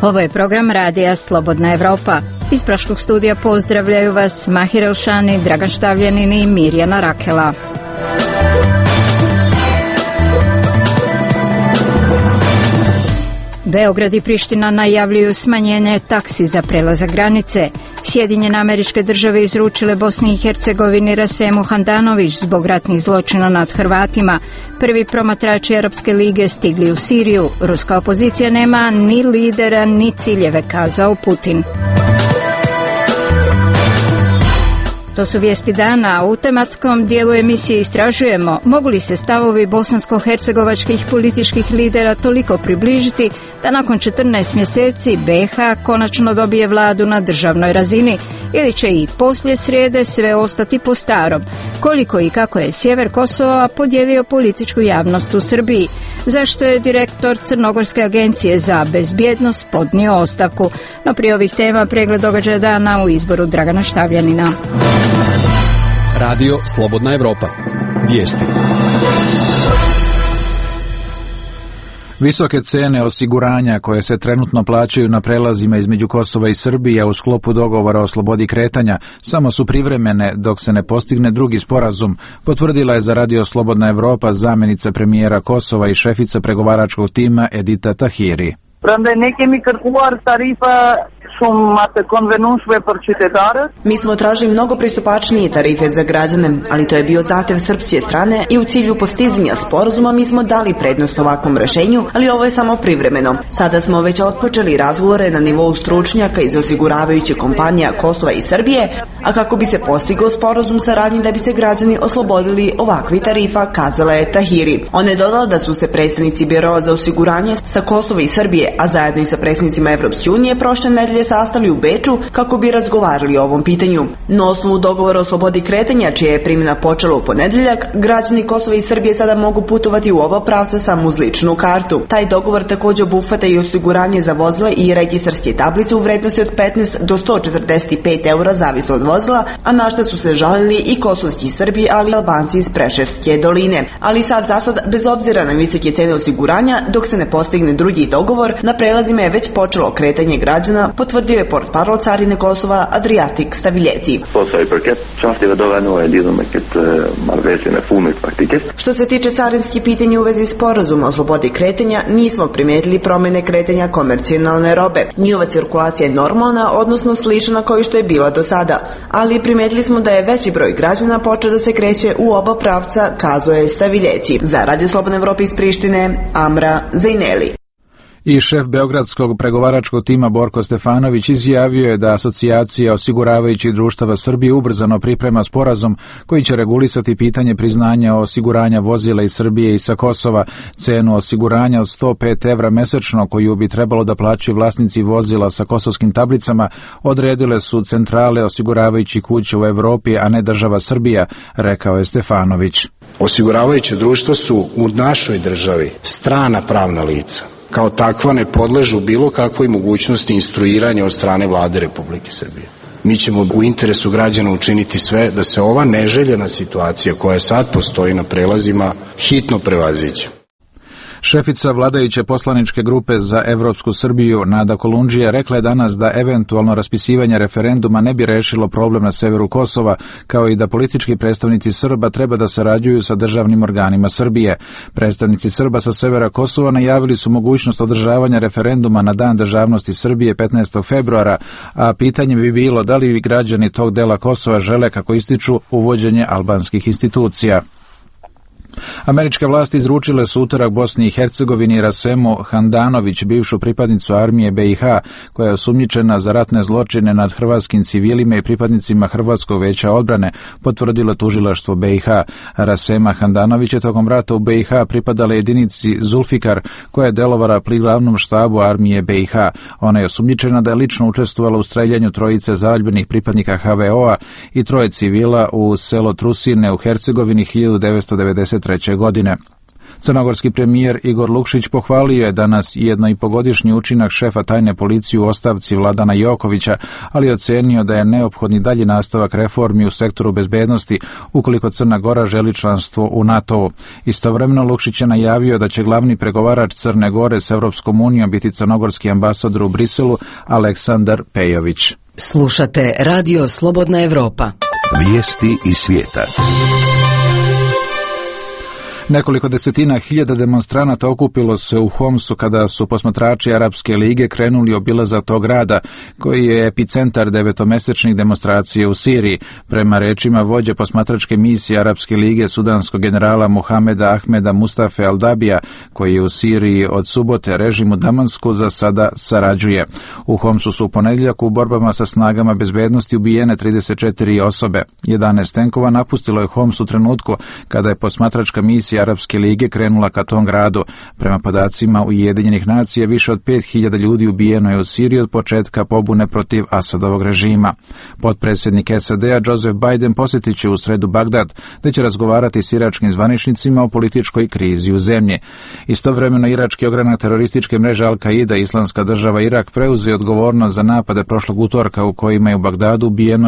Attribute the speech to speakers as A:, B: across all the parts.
A: Ovo je program radija Slobodna Evropa. Iz Praškog studija pozdravljaju vas Mahir Elšani, Dragan Štavljanin i Mirjana Rakela. Beograd i Priština najavljuju smanjenje taksi za prelazak granice. Sjedinjene Američke Države izručile Bosni i Hercegovini Rasemu Handanović zbog ratnih zločina nad Hrvatima. Prvi promatrači Arapske lige stigli u Siriju. Ruska opozicija nema ni lidera ni ciljeve, kazao Putin. To su vijesti dana. U tematskom dijelu emisije istražujemo mogu li se stavovi bosansko-hercegovačkih političkih lidera toliko približiti da nakon 14 mjeseci BiH konačno dobije vladu na državnoj razini ili će i poslije srijede sve ostati po starom. Koliko i kako je sjever Kosova podijelio političku javnost u Srbiji? Zašto je direktor Crnogorske agencije za bezbjednost podnio ostavku? No prije ovih tema pregled događaja dana u izboru Dragana Štavljanina.
B: Radio Slobodna Evropa. Vijesti. Visoke cene osiguranja koje se trenutno plaćaju na prelazima između Kosova i Srbije u sklopu dogovora o slobodi kretanja samo su privremene dok se ne postigne drugi sporazum, potvrdila je za Radio Slobodna Evropa zamjenica premijera Kosova i šefica pregovaračkog tima Edita Tahiri.
C: Mi smo tražili mnogo pristupačnije tarife za građane, ali to je bio zahtev srpske strane i u cilju postizanja sporazuma mi smo dali prednost ovakvom rješenju, ali ovo je samo privremeno. Sada smo već otpočeli razgovore na nivou stručnjaka iz osiguravajućih kompanija Kosova i Srbije, a kako bi se postigao sporazum saradnje da bi se građani oslobodili ovakvi tarifa, kazala je Tahiri. On je dodala da su se predstavnici Biroa za osiguranje sa Kosova i Srbije, a zajedno i sa predstavnicima Evropske unije prošle nedelje sastali u Beču kako bi razgovarali o ovom pitanju. Na osnovu dogovora o slobodi kretanja, čija je primjena počela u ponedjeljak, građani Kosova i Srbije sada mogu putovati u oba pravca samo uz ličnu kartu. Taj dogovor također obuhvata i osiguranje za vozila i registarske tablice u vrednosti od 15 do 145 eura zavisno od vozila, a na što su se žalili i kosovski Srbi, ali i Albanci iz Preševske doline. Ali sad zasad, bez obzira na visoke cene osiguranja, dok se ne postigne drugi dogovor, na prelazima je već počelo kretanje građana, potvrdio je portparol carine Kosova Adriatic Staviljeci. Što se tiče carinskih pitanja u vezi sporazuma o slobodi kretanja, nismo primijetili promjene kretanja komercijalne robe. Njihova cirkulacija je normalna, odnosno slična kao što je bila do sada, ali primijetili smo da je veći broj građana počeo da se kreće u oba pravca, kazao je Staviljeci. Za Radio Slobodne Evrope iz Prištine, Amra Zejneli.
B: I šef beogradskog pregovaračkog tima Borko Stefanović izjavio je da Asocijacija osiguravajućih društava Srbije ubrzano priprema sporazum koji će regulisati pitanje priznanja osiguranja vozila iz Srbije i sa Kosova. Cenu osiguranja od 105 evra mesečno koju bi trebalo da plaćaju vlasnici vozila sa kosovskim tablicama odredile su centrale osiguravajućih kuća u Evropi, a ne država Srbija, rekao je Stefanović.
D: Osiguravajuće društva su u našoj državi strana pravna lica. Kao takva ne podležu bilo kakvoj mogućnosti instruiranja od strane Vlade Republike Srbije. Mi ćemo u interesu građana učiniti sve da se ova neželjena situacija koja sad postoji na prelazima hitno prevaziđe.
B: Šefica vladajuće poslaničke grupe za Evropsku Srbiju Nada Kolundžija rekla je danas da eventualno raspisivanje referenduma ne bi rešilo problem na severu Kosova, kao i da politički predstavnici Srba treba da sarađuju sa državnim organima Srbije. Predstavnici Srba sa severa Kosova najavili su mogućnost održavanja referenduma na Dan državnosti Srbije 15. februara, a pitanje bi bilo da li građani tog dela Kosova žele, kako ističu, uvođenje albanskih institucija. Američke vlasti izručile su utorak Bosni i Hercegovini Rasemu Handanović, bivšu pripadnicu armije BiH, koja je osumnjičena za ratne zločine nad hrvatskim civilima i pripadnicima Hrvatskog veća odbrane, potvrdilo tužilaštvo BiH. Rasema Handanović je tokom rata u BiH pripadala jedinici Zulfikar, koja je delovala pri glavnom štabu armije BiH. Ona je osumnjičena da je lično učestvovala u streljanju trojice zaljubnih pripadnika HVO-a i troje civila u selo Trusine u Hercegovini 1993. godine. Crnogorski premijer Igor Lukšić pohvalio je danas 1,5-godišnji učinak šefa tajne policije u ostavci Vladana Jokovića, ali ocenio da je neophodni dalji nastavak reformi u sektoru bezbednosti ukoliko Crna Gora želi članstvo u NATO-u. Istovremeno Lukšić je najavio da će glavni pregovarač Crne Gore s Europskom unijom biti crnogorski ambasador u Briselu Aleksandar Pejović.
E: Slušate Radio Slobodna Evropa.
F: Vijesti iz svijeta.
B: Nekoliko desetina hiljada demonstranata okupilo se u Homsu kada su posmatrači Arapske lige krenuli obilazak tog grada, koji je epicentar 9-mesečnih demonstracija u Siriji. Prema rečima vođe posmatračke misije Arapske lige sudanskog generala Muhameda Ahmeda Mustafe Aldabija, koji je u Siriji od subote, režim u Damansku za sada sarađuje. U Homsu su u ponedjeljak u borbama sa snagama bezbednosti ubijene 34 osobe. 11 tenkova napustilo je Homs u trenutku kada je posmatračka misija Arapske lige krenula ka tom gradu. Prema podacima Ujedinjenih nacija, više od 5000 ljudi ubijeno je u Siriji od početka pobune protiv Asadovog režima. Potpredsjednik SAD-a Joseph Biden posjetit će u sredu Bagdad, gdje će razgovarati s iračkim zvaničnicima o političkoj krizi u zemlji. Istovremeno irački ogranak terorističke mreže Al-Qaida, Islamska država Irak, preuzeo odgovornost za napade prošlog utorka u kojima je u Bagdadu ubijeno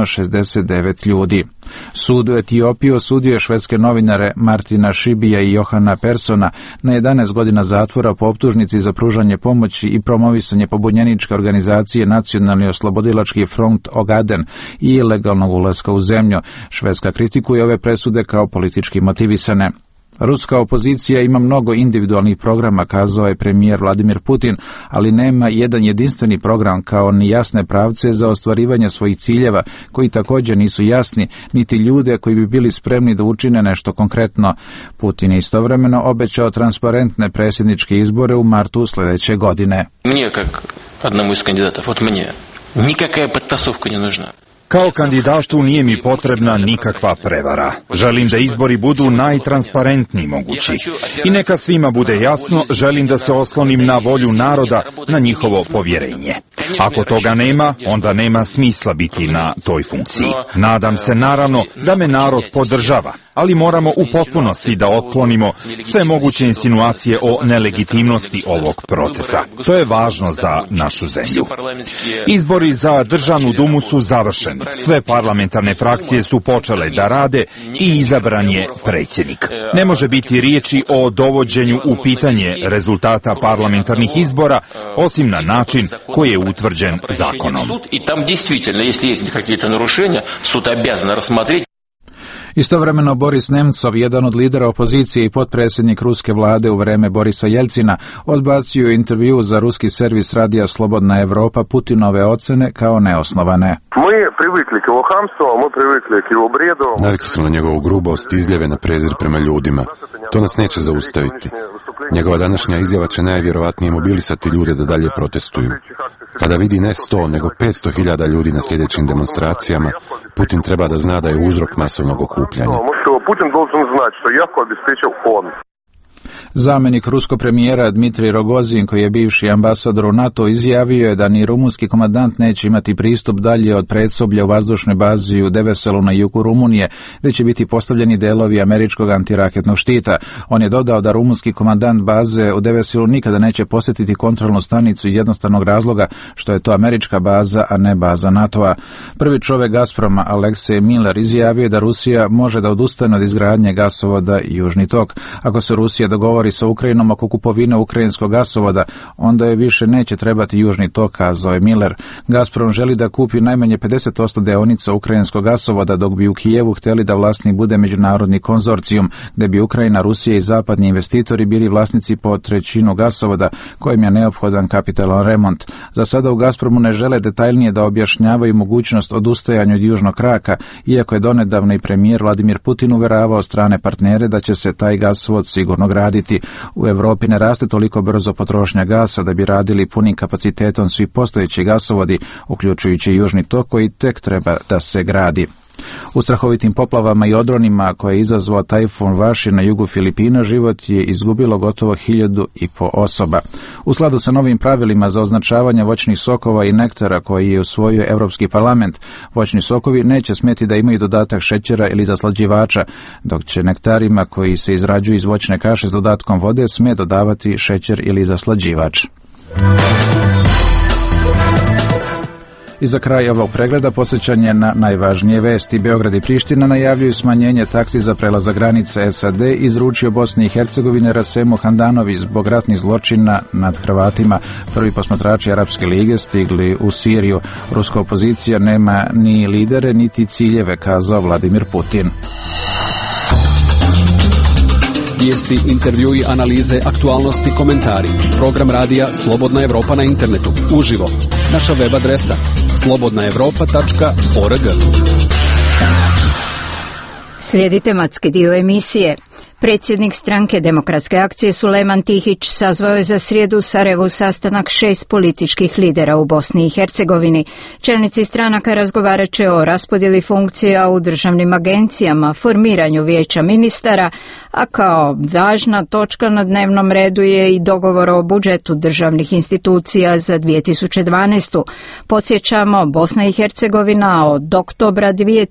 B: 69 ljudi. Sud u Etiopiji osudio je švedske novinare Martina Šibija i Johana Persona na 11 godina zatvora po optužnici za pružanje pomoći i promovisanje pobunjeničke organizacije Nacionalni oslobodilački front Ogaden i ilegalnog ulaska u zemlju. Švedska kritikuje ove presude kao politički motivisane. Ruska opozicija ima mnogo individualnih programa, kazao je premijer Vladimir Putin, ali nema jedan jedinstveni program kao ni jasne pravce za ostvarivanje svojih ciljeva, koji također nisu jasni, niti ljude koji bi bili spremni da učine nešto konkretno. Putin je istovremeno obećao transparentne predsjedničke izbore u martu sljedeće godine.
G: Mnje, kak jednomu iz kandidatov, od mnje, nikakva podtasovka ne nužna.
H: Kao kandidatu nije mi potrebna nikakva prevara. Želim da izbori budu najtransparentniji mogući. I neka svima bude jasno, želim da se oslonim na volju naroda, na njihovo povjerenje. Ako toga nema, onda nema smisla biti na toj funkciji. Nadam se naravno da me narod podržava, ali moramo u potpunosti da otklonimo sve moguće insinuacije o nelegitimnosti ovog procesa. To je važno za našu zemlju. Izbori za Državnu dumu su završeni. Sve parlamentarne frakcije su počele da rade i izabran je predsjednik. Ne može biti riječi o dovođenju u pitanje rezultata parlamentarnih izbora, osim na način koji je utvrđen zakonom.
B: Istovremeno Boris Nemcov, jedan od lidera opozicije i potpredsjednik ruske vlade u vrijeme Borisa Jelcina, odbacio intervju za ruski servis radija Slobodna Evropa Putinove ocjene kao neosnovane.
I: Navikli smo na njegovu grubost, izljeve na prezir prema ljudima. To nas neće zaustaviti. Njegova današnja izjava će najvjerovatnije mobilisati ljude da dalje protestuju. Kada vidi ne 100, nego 500.000 ljudi na sljedećim demonstracijama, Putin treba da zna da je uzrok masovnog okupljanja.
B: Zamjenik ruskog premijera Dmitrij Rogozin, koji je bivši ambasador u NATO, izjavio je da ni rumunski komandant neće imati pristup dalje od predsoblja u vazdušnoj bazi u Deveselu na jugu Rumunije, gdje će biti postavljeni delovi američkog antiraketnog štita. On je dodao da rumunski komandant baze u Deveselu nikada neće posjetiti kontrolnu stanicu iz jednostavnog razloga što je to američka baza, a ne baza NATO-a. Prvi čovjek Gazproma, Aleksej Miller, izjavio je da Rusija može da odustane od izgradnje gasovoda Južni tok. Ako se Rusija dogovori sa Ukrajinom oko kupovine ukrajinskog gasovoda, onda je više neće trebati Južni tok, kazao je Miller. Gazprom želi da kupi najmanje 50% deonica ukrajinskog gasovoda, dok bi u Kijevu htjeli da vlasnik bude međunarodni konzorcijum, gdje bi Ukrajina, Rusija i zapadni investitori bili vlasnici po trećinu gasovoda, kojim je neophodan kapitalan remont. Za sada u Gazpromu ne žele detaljnije da objašnjavaju mogućnost odustajanja od južnog kraka, iako je donedavno i premijer Vladimir Putin uveravao strane partnere da će se taj gasovod sigurno graditi. U Europi ne raste toliko brzo potrošnja gasa da bi radili punim kapacitetom svi postojeći gasovodi, uključujući Južni tok koji tek treba da se gradi. U strahovitim poplavama i odronima koje je izazvao tajfun Vaši na jugu Filipina život je izgubilo gotovo 1.500 osoba. U skladu sa novim pravilima za označavanje voćnih sokova i nektara koji je usvojio Europski parlament, voćni sokovi neće smjeti da imaju dodatak šećera ili zaslađivača, dok će nektarima koji se izrađuju iz voćne kaše s dodatkom vode smije dodavati šećer ili zaslađivač. I za kraj ovog pregleda posjećanje na najvažnije vesti. Beograd i Priština najavljuju smanjenje taksi za prelazak granice. SAD izručio Bosni i Hercegovine Rasemu Handanovi zbog ratnih zločina nad Hrvatima. Prvi posmatrači Arapske lige stigli u Siriju. Ruska opozicija nema ni lidere niti ciljeve, kazao Vladimir Putin.
J: Vijesti, intervjui, analize, aktualnosti, komentari. Program radija Slobodna Evropa na internetu. Uživo. Naša web adresa slobodnaevropa.org.
A: Slijedi tematski dio emisije. Predsjednik stranke Demokratske akcije Sulejman Tihić sazvao je za srijedu u Sarajevu sastanak 6 političkih lidera u Bosni i Hercegovini. Čelnici stranaka razgovarat će o raspodjeli funkcija u državnim agencijama, formiranju vijeća ministara, a kao važna točka na dnevnom redu je i dogovor o budžetu državnih institucija za 2012. Podsjećamo, Bosna i Hercegovina od oktobra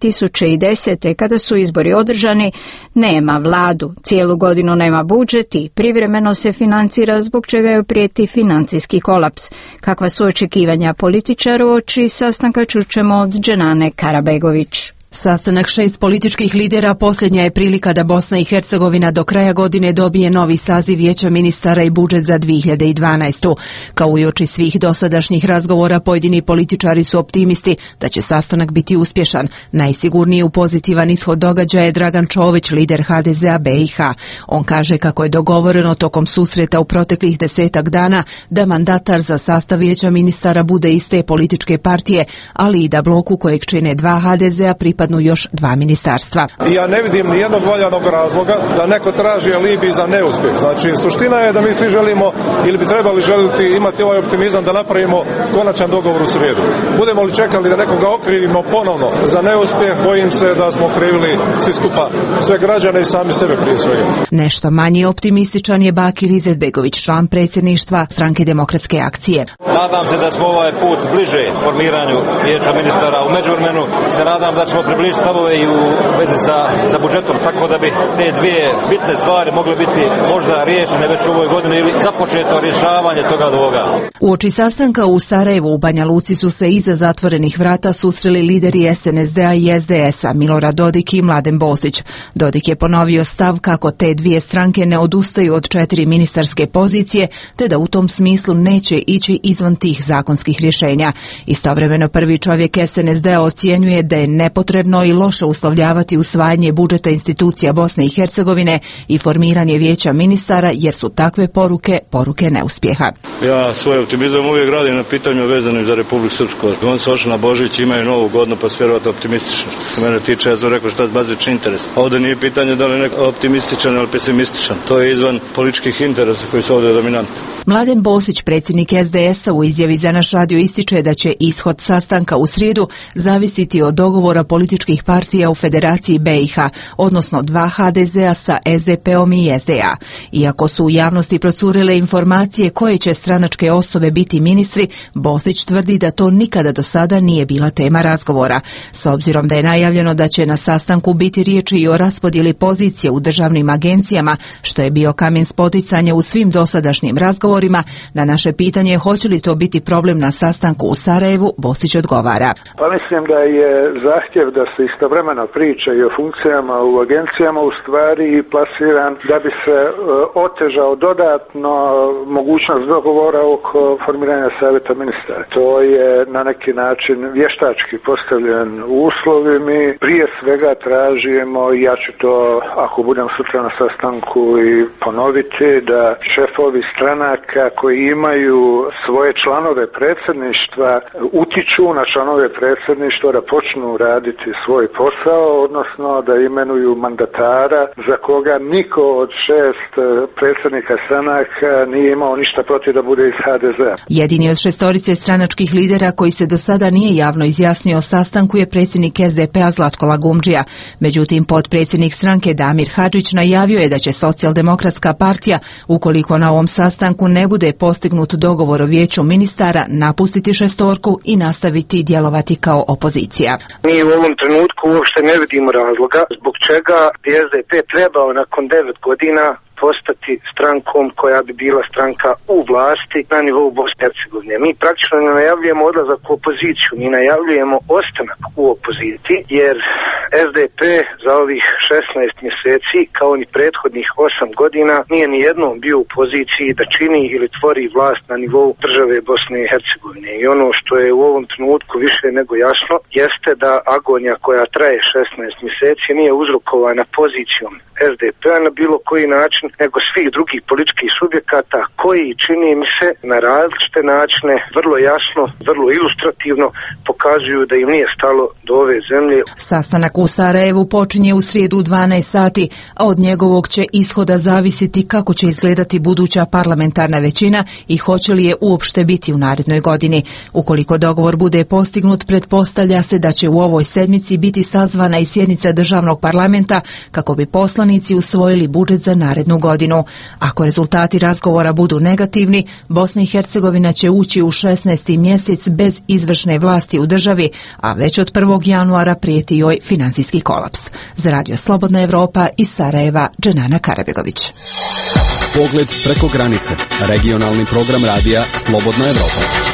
A: 2010. kada su izbori održani nema vladu. Cijelu godinu nema budžet i privremeno se financira, zbog čega joj prijeti financijski kolaps. Kakva su očekivanja političara uoči sastanka čućemo od Dženane Karabegović.
K: Sastanak 6 političkih lidera posljednja je prilika da Bosna i Hercegovina do kraja godine dobije novi saziv vijeća ministara i budžet za 2012. Kao i uoči svih dosadašnjih razgovora, pojedini političari su optimisti da će sastanak biti uspješan. Najsigurniji u pozitivan ishod događaja je Dragan Čović, lider HDZ-a BiH. On kaže kako je dogovoreno tokom susreta u proteklih 10 dana da mandatar za sastav vijeća ministara bude iste političke partije, ali i da bloku kojeg čine 2 HDZ-a pripadnu još 2 ministarstva.
L: Ja ne vidim ni jednog valjanog razloga da neko traži alibi za neuspjeh. Znači, suština je da mi svi želimo ili bi trebali želiti imati ovaj optimizam da napravimo konačan dogovor u srijedu. Budemo li čekali da nekoga okrivimo ponovno za neuspjeh, bojim se da smo okrivili svi skupa sve građane i sami sebe prije svega.
K: Nešto manje optimističan je Bakir Izetbegović, član predsjedništva stranke Demokratske akcije.
M: Nadam se da smo ovaj put bliže formiranju vijeća ministara. U međuvremenu se nadam da ćemo približiti stavove i u vezi sa budžetom, tako da bi te dvije bitne stvari mogle biti možda riješene već u ovoj godini ili započeto rješavanje toga do ovoga.
K: Uoči sastanka u Sarajevu u Banja Luci su se iza zatvorenih vrata susreli lideri SNSD-a i SDS-a Milorad Dodik i Mladen Bosić. Dodik je ponovio stav kako te dvije stranke ne odustaju od 4 ministarske pozicije, te da u tom smislu neće ići izvan tih zakonskih rješenja. Istovremeno prvi čovjek SNSD-a ocjenjuje da je nepotrebno i loše uslovljavati usvajanje budžeta institucija Bosne i Hercegovine i formiranje vijeća ministara, jer su takve poruke neuspjeha.
N: Ja svoj optimizam uvijek gradim na pitanju vezanim za Republiku Srpsku. On se ošli na Božić, imaju novu godinu, pa su vjerovatno optimistično. Što se mene tiče, ja sam rekao šta je bazični interes. Ovdje nije pitanje da li je neko optimističan ili pesimističan. To je izvan političkih interesa koji su ovdje dominantni.
K: Mladen Bosić, predsjednik SDS-a, u izjavi za naš radio ističe da će ishod sastanka u srijedu zavisiti od dogovora političkih partija u Federaciji BiH, odnosno 2 HDZ-a sa SDP-om i SDA. Iako su u javnosti procurile informacije koje će stranačke osobe biti ministri, Bosić tvrdi da to nikada do sada nije bila tema razgovora. S obzirom da je najavljeno da će na sastanku biti riječi i o raspodjeli pozicije u državnim agencijama, što je bio kamen spoticanja u svim dosadašnjim razgovorima, na naše pitanje hoće li to biti problem na sastanku u Sarajevu, Bosić odgovara.
O: Pa mislim da je zahtjev da se istovremeno priča i o funkcijama u agencijama u stvari plasiran da bi se otežao dodatno mogućnost dogovora oko formiranja savjeta ministara. To je na neki način vještački postavljen uslov i mi prije svega tražimo, i ja ću to ako budem sutra na sastanku i ponoviti, da šef šefovi stranaka koji imaju svoje članove predsjedništva utiču na članove predsjedništva da počnu raditi svoj posao, odnosno da imenuju mandatara za koga niko od 6 predsjednika stranaka nije imao ništa protiv da bude iz HDZ-a.
K: Jedini od 6 stranačkih lidera koji se do sada nije javno izjasnio o sastanku je predsjednik SDP-a Zlatko Lagumdžija. Međutim, potpredsjednik stranke Damir Hadžić najavio je da će Socijaldemokratska partija, ukoliko na ovom sastanku ne bude postignut dogovor o vijeću ministara, napustiti šestorku i nastaviti djelovati kao opozicija.
P: Mi u ovom trenutku uopšte ne vidimo razloga zbog čega bi SDP trebao nakon 9 godina postati strankom koja bi bila stranka u vlasti na nivou Bosne i Hercegovine. Mi praktično ne najavljujemo odlazak u opoziciju, mi najavljujemo ostanak u opoziciji, jer SDP za ovih 16 mjeseci, kao ni prethodnih 8 godina, nije ni jednom bio u poziciji da čini ili tvori vlast na nivou države Bosne i Hercegovine. I ono što je u ovom trenutku više nego jasno, jeste da agonija koja traje 16 mjeseci nije uzrokovana pozicijom SDP-a na bilo koji način, nego svih drugih političkih subjekata koji, čini mi se, na različite načine, vrlo jasno, vrlo ilustrativno pokazuju da im nije stalo do ove zemlje.
K: Sastanak u Sarajevu počinje u srijedu u 12 sati, a od njegovog će ishoda zavisiti kako će izgledati buduća parlamentarna većina i hoće li je uopšte biti u narednoj godini. Ukoliko dogovor bude postignut, pretpostavlja se da će u ovoj sedmici biti sazvana i sjednica državnog parlamenta kako bi poslanici usvojili budžet za narednu godinu. Ako rezultati razgovora budu negativni, Bosna i Hercegovina će ući u 16. mjesec bez izvršne vlasti u državi, a već od 1. januara prijeti joj financijski kolaps. Za Radio Slobodna Evropa iz Sarajeva, Dženana Karabegović.
J: Pogled preko granice. Regionalni program radija Slobodna Evropa.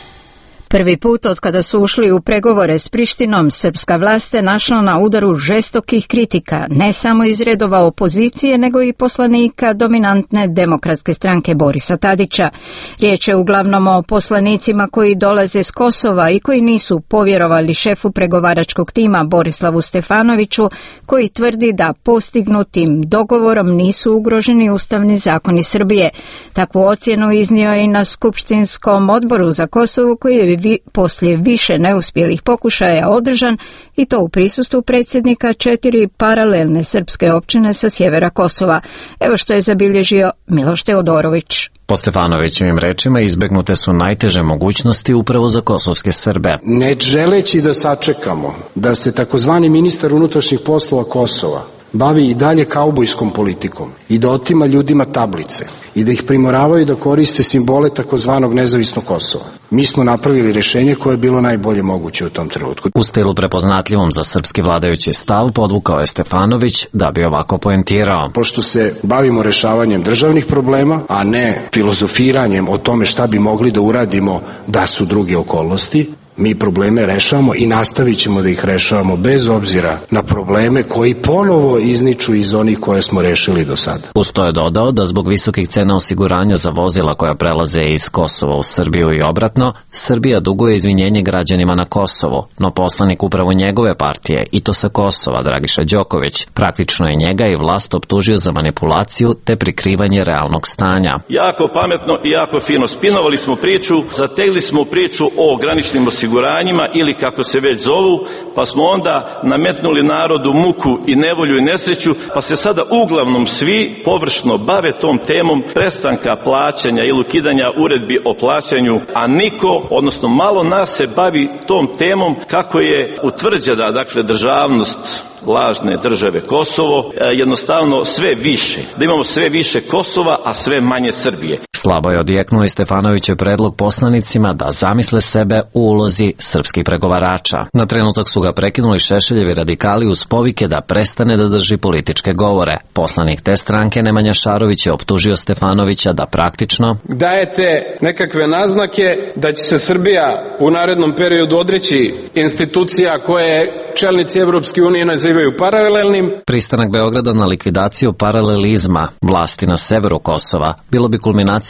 A: Prvi put od kada su ušli u pregovore s Prištinom, srpska vlast se našla na udaru žestokih kritika, ne samo iz redova opozicije, nego i poslanika dominantne demokratske stranke Borisa Tadića. Riječ je uglavnom o poslanicima koji dolaze s Kosova i koji nisu povjerovali šefu pregovaračkog tima Borislavu Stefanoviću, koji tvrdi da postignutim dogovorom nisu ugroženi ustavni zakoni Srbije. Takvu ocjenu iznio je i na Skupštinskom odboru za Kosovo, koji je poslije više neuspjelih pokušaja održan, i to u prisustvu predsjednika 4 paralelne srpske općine sa sjevera Kosova. Evo što je zabilježio Miloš Teodorović.
Q: Po Stefanovićevim rečima izbegnute su najteže mogućnosti upravo za kosovske Srbe.
D: Ne želeći da sačekamo da se takozvani ministar unutrašnjih poslova Kosova bavi i dalje kaubojskom politikom i da otima ljudima tablice i da ih primoravaju da koriste simbole takozvanog nezavisnog Kosova. Mi smo napravili rješenje koje je bilo najbolje moguće u tom trenutku.
Q: U stilu prepoznatljivom za srpski vladajući stav podvukao je Stefanović da bi ovako poentirao.
D: Pošto se bavimo rješavanjem državnih problema, a ne filozofiranjem o tome šta bi mogli da uradimo da su druge okolnosti, mi probleme rešavamo i nastavit ćemo da ih rešavamo bez obzira na probleme koji ponovo izniču iz onih koje smo rešili do sada.
Q: Uz to je dodao da zbog visokih cena osiguranja za vozila koja prelaze iz Kosova u Srbiju i obratno, Srbija duguje izvinjenje građanima na Kosovo, no poslanik upravo njegove partije, i to sa Kosova, Dragiša Đoković, praktično je njega i vlast optužio za manipulaciju te prikrivanje realnog stanja.
R: Jako pametno i jako fino spinovali smo priču, zategli smo priču o graničnim osiguranjima ili kako se već zovu, pa smo onda nametnuli narodu muku i nevolju i nesreću, pa se sada uglavnom svi površno bave tom temom prestanka plaćanja ili ukidanja uredbi o plaćanju, a niko, odnosno malo nas se bavi tom temom kako je utvrđena, dakle, državnost lažne države Kosovo, jednostavno sve više, da imamo sve više Kosova, a sve manje Srbije.
Q: Slabo je odjeknuo i Stefanovićev predlog poslanicima da zamisle sebe u ulozi srpskih pregovarača. Na trenutak su ga prekinuli Šešeljevi radikali uz povike da prestane da drži političke govore. Poslanik te stranke Nemanja Šarović je optužio Stefanovića da praktično
S: dajete nekakve naznake da će se Srbija u narednom periodu odreći institucija koje čelnici Evropske unije nazivaju paralelnim.
Q: Pristanak Beograda na likvidaciju paralelizma vlasti na severu Kosova bilo bi kulminacija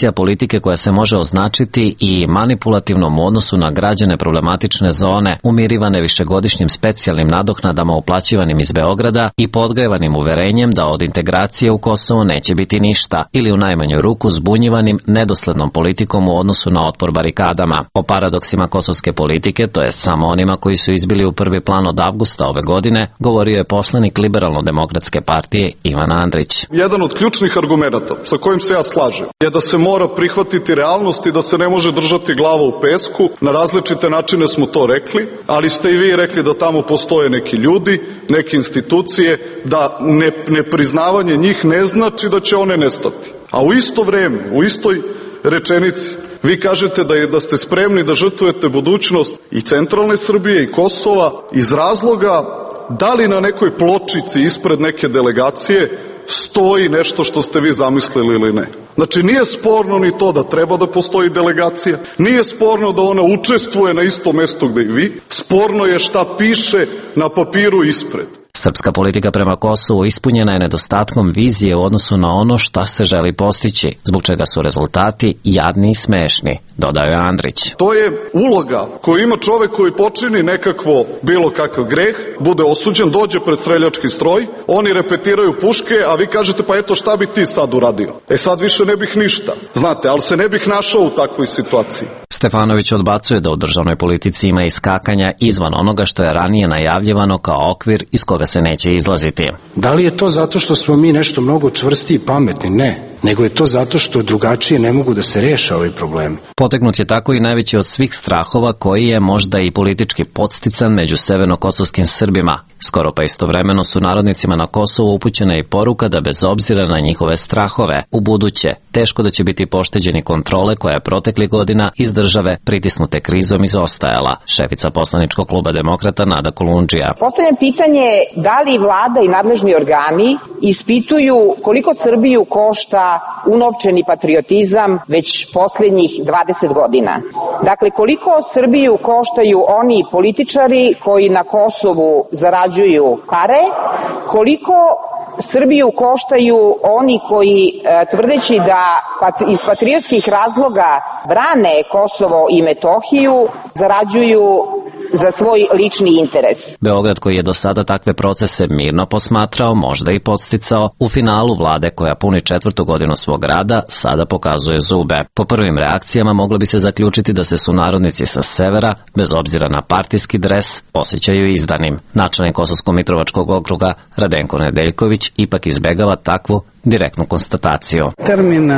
Q: kombinacija politike koja se može označiti i manipulativnom u odnosu na građane problematične zone, umirivane višegodišnjim specijalnim nadoknadama uplaćivanim iz Beograda i podgrevanim uverenjem da od integracije u Kosovo neće biti ništa, ili u najmanju ruku zbunjivanim nedoslednom politikom u odnosu na otpor barikadama. O paradoksima kosovske politike, to jest samo onima koji su izbili u prvi plan od avgusta ove godine, govorio je poslanik Liberalno-demokratske partije Ivan Andrić.
T: Jedan od ključnih argumenata sa kojim se ja slažem je da se mora prihvatiti realnost i da se ne može držati glava u pesku. Na različite načine smo to rekli, ali ste i vi rekli da tamo postoje neki ljudi, neke institucije, da nepriznavanje njih ne znači da će one nestati. A u isto vreme, u istoj rečenici, vi kažete da ste spremni da žrtvujete budućnost i centralne Srbije i Kosova iz razloga da li na nekoj pločici ispred neke delegacije stoji nešto što ste vi zamislili ili ne. Znači, nije sporno ni to da treba da postoji delegacija, nije sporno da ona učestvuje na istom mestu gde i vi, sporno je šta piše na papiru ispred.
Q: Srpska politika prema Kosovu ispunjena je nedostatkom vizije u odnosu na ono šta se želi postići, zbog čega su rezultati jadni i smešni, dodao je Andrić.
T: To je uloga koju ima čovek koji počini nekakvo bilo kakav greh, bude osuđen, dođe pred streljački stroj, oni repetiraju puške, a vi kažete pa eto šta bi ti sad uradio? Sad više ne bih ništa, znate, ali se ne bih našao u takvoj situaciji.
Q: Stefanović odbacuje da u državnoj politici ima iskakanja izvan onoga što je ranije najavljivano kao okvir iz koga se neće izlaziti.
D: Da li je to zato što smo mi nešto mnogo čvrsti i pametni? Ne. Nego je to zato što drugačije ne mogu da se reše ovi problemi.
Q: Potegnut je tako i najveći od svih strahova koji je možda i politički podstican među severnokosovskim Srbima. Skoro pa istovremeno su narodnicima na Kosovu upućena i poruka da bez obzira na njihove strahove, u buduće teško da će biti pošteđeni kontrole koja je proteklih godina iz države pritisnute krizom izostajala. Šefica poslaničkog kluba Demokrata Nada Kolundžija.
U: Postavljam pitanje da li vlada i nadležni organi ispituju koliko Srbiju košta unovčeni patriotizam već posljednjih 20 godina. Dakle, koliko Srbiju koštaju oni političari koji na Kosovu zarađuju pare, koliko Srbiju koštaju oni koji, tvrdeći da iz patriotskih razloga brane Kosovo i Metohiju, zarađuju za svoj lični interes.
Q: Beograd, koji je do sada takve procese mirno posmatrao, možda i podsticao, u finalu vlade koja puni 4. godinu svog rada, sada pokazuje zube. Po prvim reakcijama moglo bi se zaključiti da se sunarodnici sa severa, bez obzira na partijski dres, osjećaju izdanim. Načelnik Kosovsko-Mitrovačkog okruga Radenko Nedeljković ipak izbegava takvu direktnu konstataciju.
V: Termin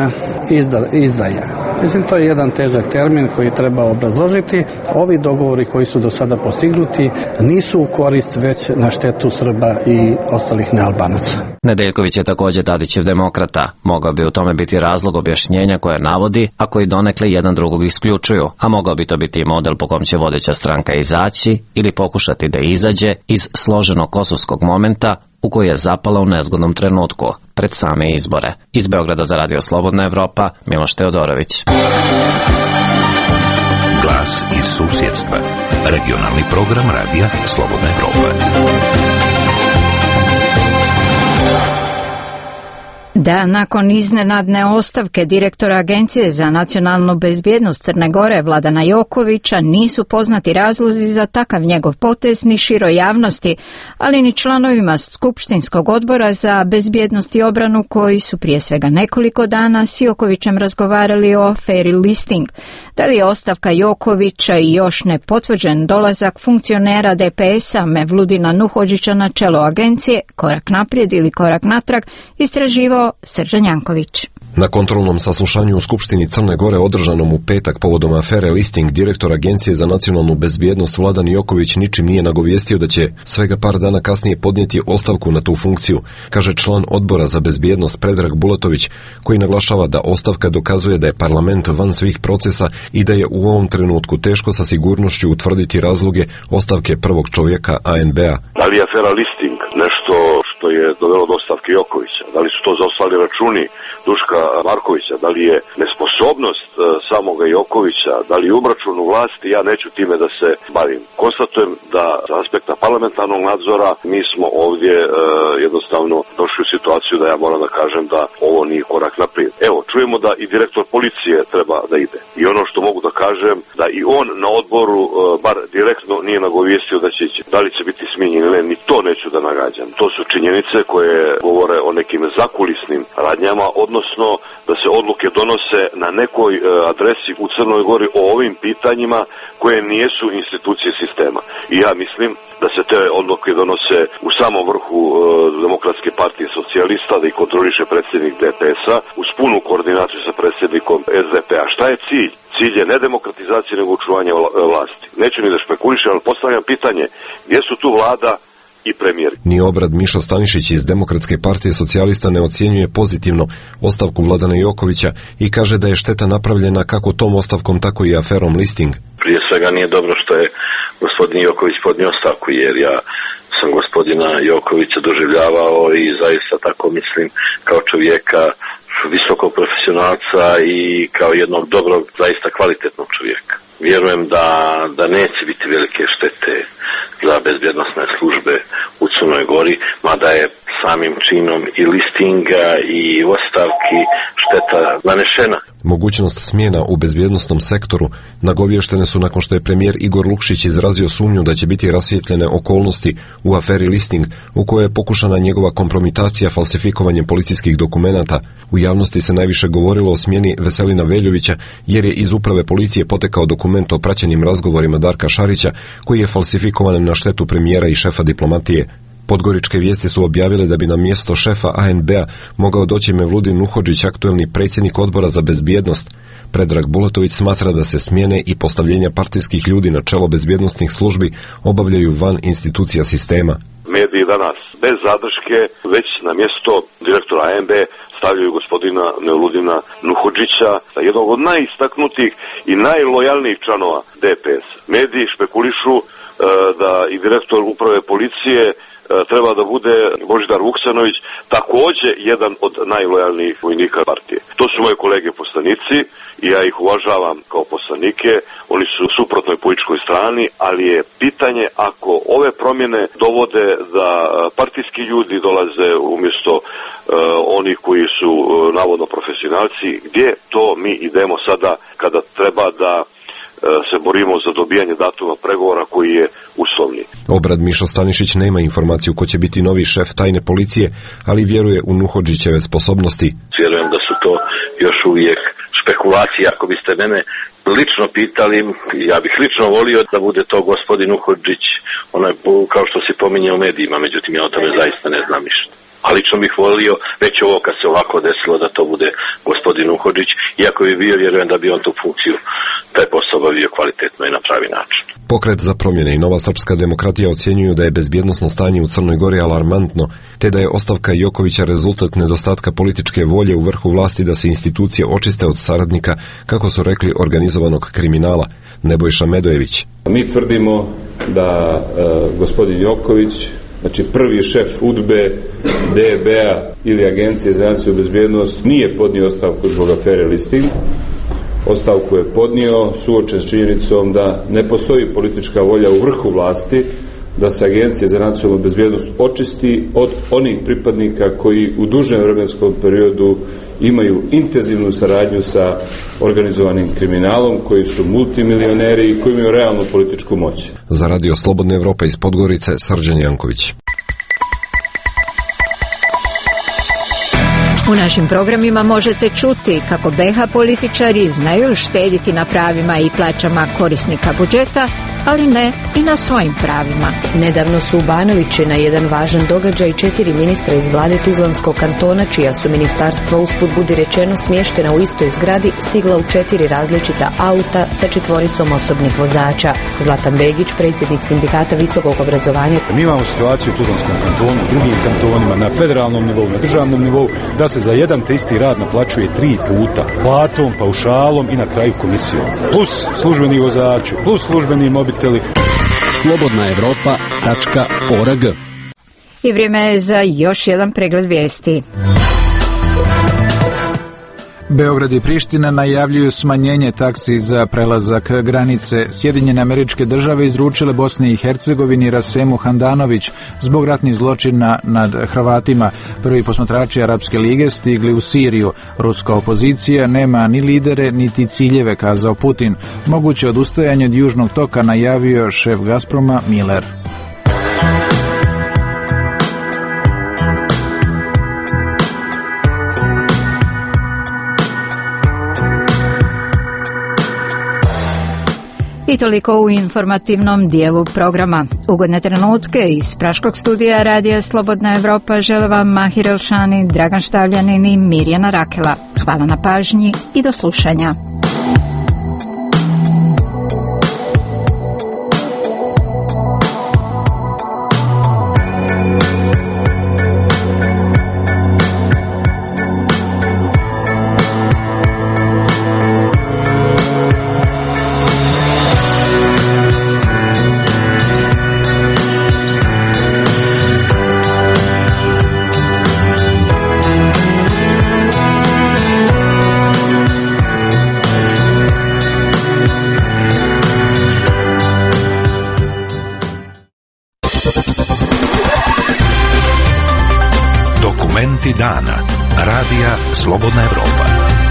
V: izdaja. Mislim, to je jedan težak termin koji treba obrazložiti. Ovi dogovori koji su do sada postignuti nisu u korist, već na štetu Srba i ostalih nealbanaca.
Q: Nedeljković je također Tadićev demokrata. Mogao bi u tome biti razlog objašnjenja koje navodi, a koji donekle jedan drugog isključuju, a mogao bi to biti i model po kom će vodeća stranka izaći ili pokušati da izađe iz složenog kosovskog momenta u koji je zapala u nezgodnom trenutku, pred same izbore. Iz Beograda za Radio Slobodna Evropa, Miloš Teodorović.
F: Glas iz susjedstva. Regionalni program Radija Slobodna Evropa.
A: Da, nakon iznenadne ostavke direktora Agencije za nacionalnu bezbjednost Crne Gore Vladana Jokovića nisu poznati razlozi za takav njegov potez ni široj javnosti, ali ni članovima Skupštinskog odbora za bezbjednost i obranu koji su prije svega nekoliko dana s Jokovićem razgovarali o aferi Listing. Da li je ostavka Jokovića i još nepotvrđen dolazak funkcionera DPS-a Mevludina Nuhodžića na čelo agencije korak naprijed ili korak natrag, istraživao Srđan Janković.
W: Na kontrolnom saslušanju u Skupštini Crne Gore održanom u petak povodom afere Listing, direktor Agencije za nacionalnu bezbjednost Vladan Joković ničim nije nagovijestio da će svega par dana kasnije podnijeti ostavku na tu funkciju, kaže član odbora za bezbjednost Predrag Bulatović, koji naglašava da ostavka dokazuje da je parlament van svih procesa i da je u ovom trenutku teško sa sigurnošću utvrditi razloge ostavke prvog čovjeka ANB-a.
X: Da li je afera Listing nešto
C: što je dovelo do ostavke Jokovića, da li su to zaostali računi Duška Markovića, da li je nesposobnost samoga Jokovića, da li je umračun u vlasti, ja neću time da se bavim. Konstatujem da sa aspekta parlamentarnog nadzora mi smo ovdje jednostavno došli u situaciju da ja moram da kažem da ovo nije korak naprijed. Evo, čujemo da i direktor policije treba da ide. I ono što mogu da kažem, da i on na odboru bar direktno nije nagovijestio da će ići. Da li će biti smijenjen ili ne, ni to neću da nagađam. To su činjenice koje govore o nekim zakulisnim radnjama, odnosno da se odluke donose na nekoj adresi u Crnoj Gori o ovim pitanjima koje nijesu institucije sistema. I ja mislim da se te odluke donose u samom vrhu Demokratske partije socijalista, da ih kontroliše predsjednik DPS-a uz punu koordinaciju sa predsjednikom SDP-a. Šta je cilj? Cilj je ne demokratizacija, nego očuvanje vlasti. Neću ni da špekulišem, ali postavljam pitanje, gdje su tu vlada i premijer?
W: Ni obrad Mišo Stanišić iz Demokratske partije socijalista ne ocjenjuje pozitivno ostavku Vladana Jokovića i kaže da je šteta napravljena kako tom ostavkom, tako i aferom Listing.
E: Prije svega nije dobro što je gospodin Joković podnio ostavku, jer ja sam gospodina Jokovića doživljavao i zaista tako mislim kao čovjeka, visokog profesionalca i kao jednog dobrog, zaista kvalitetnog čovjeka. Vjerujem da neće biti velike štete za bezbjednosne službe u Crnoj Gori, mada je samim činom i listinga i ostavki šteta nanešena.
W: Mogućnost smjena u bezbjednosnom sektoru nagovještene su nakon što je premijer Igor Lukšić izrazio sumnju da će biti rasvijetljene okolnosti u aferi Listing, u kojoj je pokušana njegova kompromitacija falsifikovanjem policijskih dokumenata. U javnosti se najviše govorilo o smjeni Veselina Veljovića, jer je iz uprave policije potekao dokument o praćenim razgovorima Darka Šarića, koji je falsifikovan na štetu premijera i šefa diplomatije. Podgoričke vijesti su objavile da bi na mjesto šefa ANB-a mogao doći Mevludin Nuhodžić, aktuelni predsjednik odbora za bezbjednost. Predrag Bulatović smatra da se smjene i postavljenja partijskih ljudi na čelo bezbjednosnih službi obavljaju van institucija sistema.
C: Mediji danas bez zadrške već na mjesto direktora ANB stavljaju gospodina Mevludina Nuhodžića, jednog od najistaknutih i najlojalnijih članova DPS. Mediji špekulišu da i direktor uprave policije treba da bude Božidar Vuksanović, također jedan od najlojalnijih vojnika partije. To su moje kolege poslanici i ja ih uvažavam kao poslanike, oni su u suprotnoj političkoj strani, ali je pitanje ako ove promjene dovode da partijski ljudi dolaze umjesto onih koji su navodno profesionalci, gdje to mi idemo sada kada treba da se borimo za dobijanje datuma pregovora koji je uslovni.
W: Obrad Mišo Stanišić nema informaciju ko će biti novi šef tajne policije, ali vjeruje u Nuhodžićeve sposobnosti.
E: Vjerujem da su to još uvijek špekulacije. Ako biste mene lično pitali, ja bih lično volio da bude to gospodin Nuhodžić, onaj kao što se pominje u medijima, međutim ja o tome zaista ne znam ništa. A lično bih volio, već ovo kad se ovako desilo, da to bude gospodin Nuhodžić, iako bi bio, vjerujem da bi on tu funkciju, taj posao obavio kvalitetno i na pravi način.
W: Pokret za promjene i Nova srpska demokratija ocjenjuju da je bezbjednosno stanje u Crnoj Gori alarmantno, te da je ostavka Jokovića rezultat nedostatka političke volje u vrhu vlasti da se institucije očiste od saradnika, kako su rekli, organizovanog kriminala. Nebojša Medojević.
G: Mi tvrdimo da gospodin Joković, znači prvi šef UDBE, DB-a ili Agencije za nacionalnu bezbjednost, nije podnio ostavku zbog afere Listing. Ostavku je podnio suočen s činjenicom da ne postoji politička volja u vrhu vlasti da se Agencija za nacionalnu bezbjednost očisti od onih pripadnika koji u dužem vremenskom periodu imaju intenzivnu saradnju sa organizovanim kriminalom, koji su multimilioneri i koji imaju realnu političku moć.
W: Za Radio Slobodne Evrope iz Podgorice, Srđan Janković.
A: U našim programima možete čuti kako BiH političari znaju štediti na pravima i plaćama korisnika budžeta, ali ne i na svojim pravima.
X: Nedavno su u Banovići na jedan važan događaj 4 ministra iz vlade Tuzlanskog kantona, čija su ministarstva usput budi rečeno smještena u istoj zgradi, stigla u 4 različita auta sa 4 osobnih vozača. Zlatan Begić, predsjednik sindikata visokog obrazovanja.
Y: Mi imamo situaciju u Tuzlanskom kantonu, u drugim kantonima, na federalnom nivou, na državnom nivou, da se za jedan te isti rad naplaćuje 3 puta. Platom, paušalom i na kraju komisijom. Plus službeni vozači, plus službeni mobiteli.
J: Slobodnaevropa.org.
A: I vrijeme je za još jedan pregled vijesti.
B: Beograd i Priština najavljuju smanjenje taksi za prelazak granice. Sjedinjene Američke Države izručile Bosni i Hercegovini Rasemu Handanović zbog ratnih zločina nad Hrvatima. Prvi posmatrači Arapske lige stigli u Siriju. Ruska opozicija nema ni lidere niti ciljeve, kazao Putin. Moguće odustajanje od Južnog toka najavio šef Gazproma Miller.
A: I toliko u informativnom dijelu programa. Ugodne trenutke iz Praškog studija Radija Slobodna Evropa žele vam Mahir Elšani, Dragan Štavljanin i Mirjana Rakela. Hvala na pažnji i do slušanja.
F: Dana. Radija Slobodna Evropa.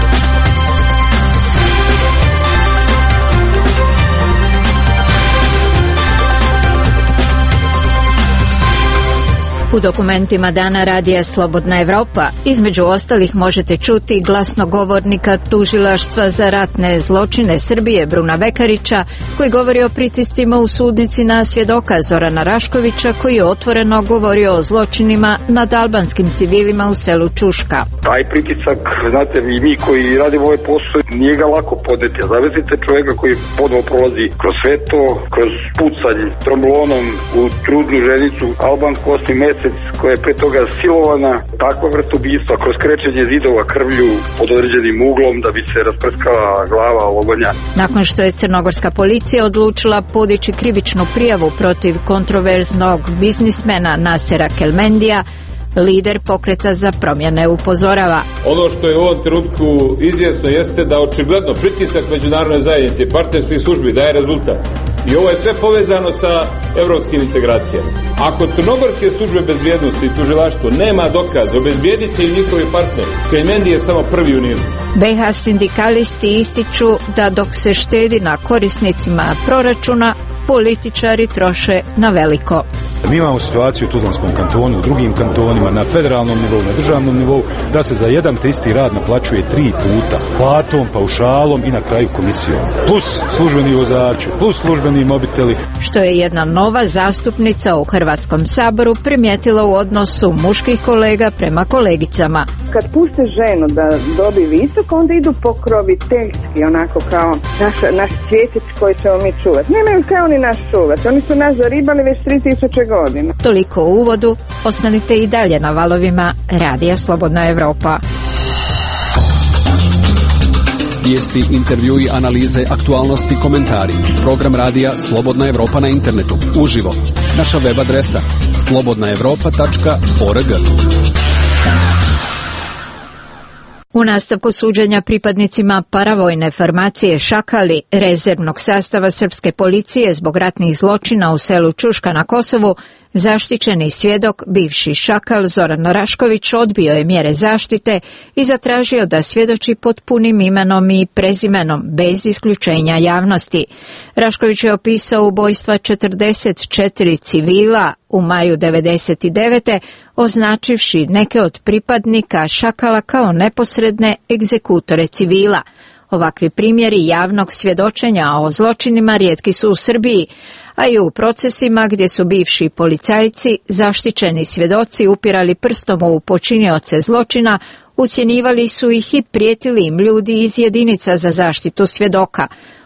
A: U dokumentima Dana Radija Slobodna Evropa između ostalih možete čuti glasnogovornika Tužilaštva za ratne zločine Srbije Bruna Vekarića, koji govori o pritiscima u sudnici na svjedoka Zorana Raškovića, koji je otvoreno govorio o zločinima nad albanskim civilima u selu Čuška.
H: Taj pritisak, znate, i mi koji radimo ovaj posao, nije ga lako podneti. Zavezite čovjeka koji ponovo prolazi kroz sve to, kroz pucanj tromlonom u trudnu ženicu, albansku 8. mesec, koja je pre toga silovana, takva vrsta ubistva, kroz krečenje zidova krvlju pod određenim uglom da bi se rasprskala glava logonja.
A: Nakon što je crnogorska policija odlučila podići krivičnu prijavu protiv kontroverznog biznismena Nasera Kelmendija, lider Pokreta za promjene upozorava.
G: Ono što je u ovom trenutku izvjesno jeste da očigledno pritisak međunarodne zajednice i partnerskih službi daje rezultat. I ovo je sve povezano sa evropskim integracijama. Ako crnogorske službe bezbjednosti i tužilaštvo nema dokaza, obezbijedi se i njihovi partneri. Kelmendi je samo prvi u nizu.
A: BiH sindikalisti ističu da dok se štedi na korisnicima proračuna, političari troše na veliko.
Y: Mi imamo situaciju u Tuzlanskom kantonu, u drugim kantonima, na federalnom nivou, na državnom nivou, da se za jedan te isti rad naplaćuje 3 puta. Platom, paušalom i na kraju komisijom. Plus službeni vozači, plus službeni mobiteli.
A: Što je jedna nova zastupnica u Hrvatskom saboru primijetila u odnosu muških kolega prema kolegicama.
I: Kad puste ženu da dobi visoko, onda idu pokroviteljski, onako kao naš cvjetić koji ćemo mi čuvati. Nemaju kao oni naš čuvati, oni su nas zaribali već 3000 godina.
A: Toliko u uvodu, ostanite i dalje na valovima Radija Slobodna Evropa.
J: Vijesti, intervjui, analize, aktualnosti, komentari. Program Radija Slobodna Evropa na internetu. Uživo. Naša web adresa slobodnaevropa.org.
A: U nastavku suđenja pripadnicima paravojne formacije Šakali, rezervnog sastava srpske policije zbog ratnih zločina u selu Čuška na Kosovu, zaštićeni svjedok, bivši Šakal Zoran Rašković, odbio je mjere zaštite i zatražio da svjedoči pod punim imenom i prezimenom, bez isključenja javnosti. Rašković je opisao ubojstva 44 civila u maju 1999. označivši neke od pripadnika Šakala kao neposredne egzekutore civila. Ovakvi primjeri javnog svjedočenja o zločinima rijetki su u Srbiji, a i u procesima gdje su bivši policajci, zaštićeni svjedoci upirali prstom u počinioce zločina, ucjenjivali su ih i prijetili im ljudi iz jedinica za zaštitu svjedoka.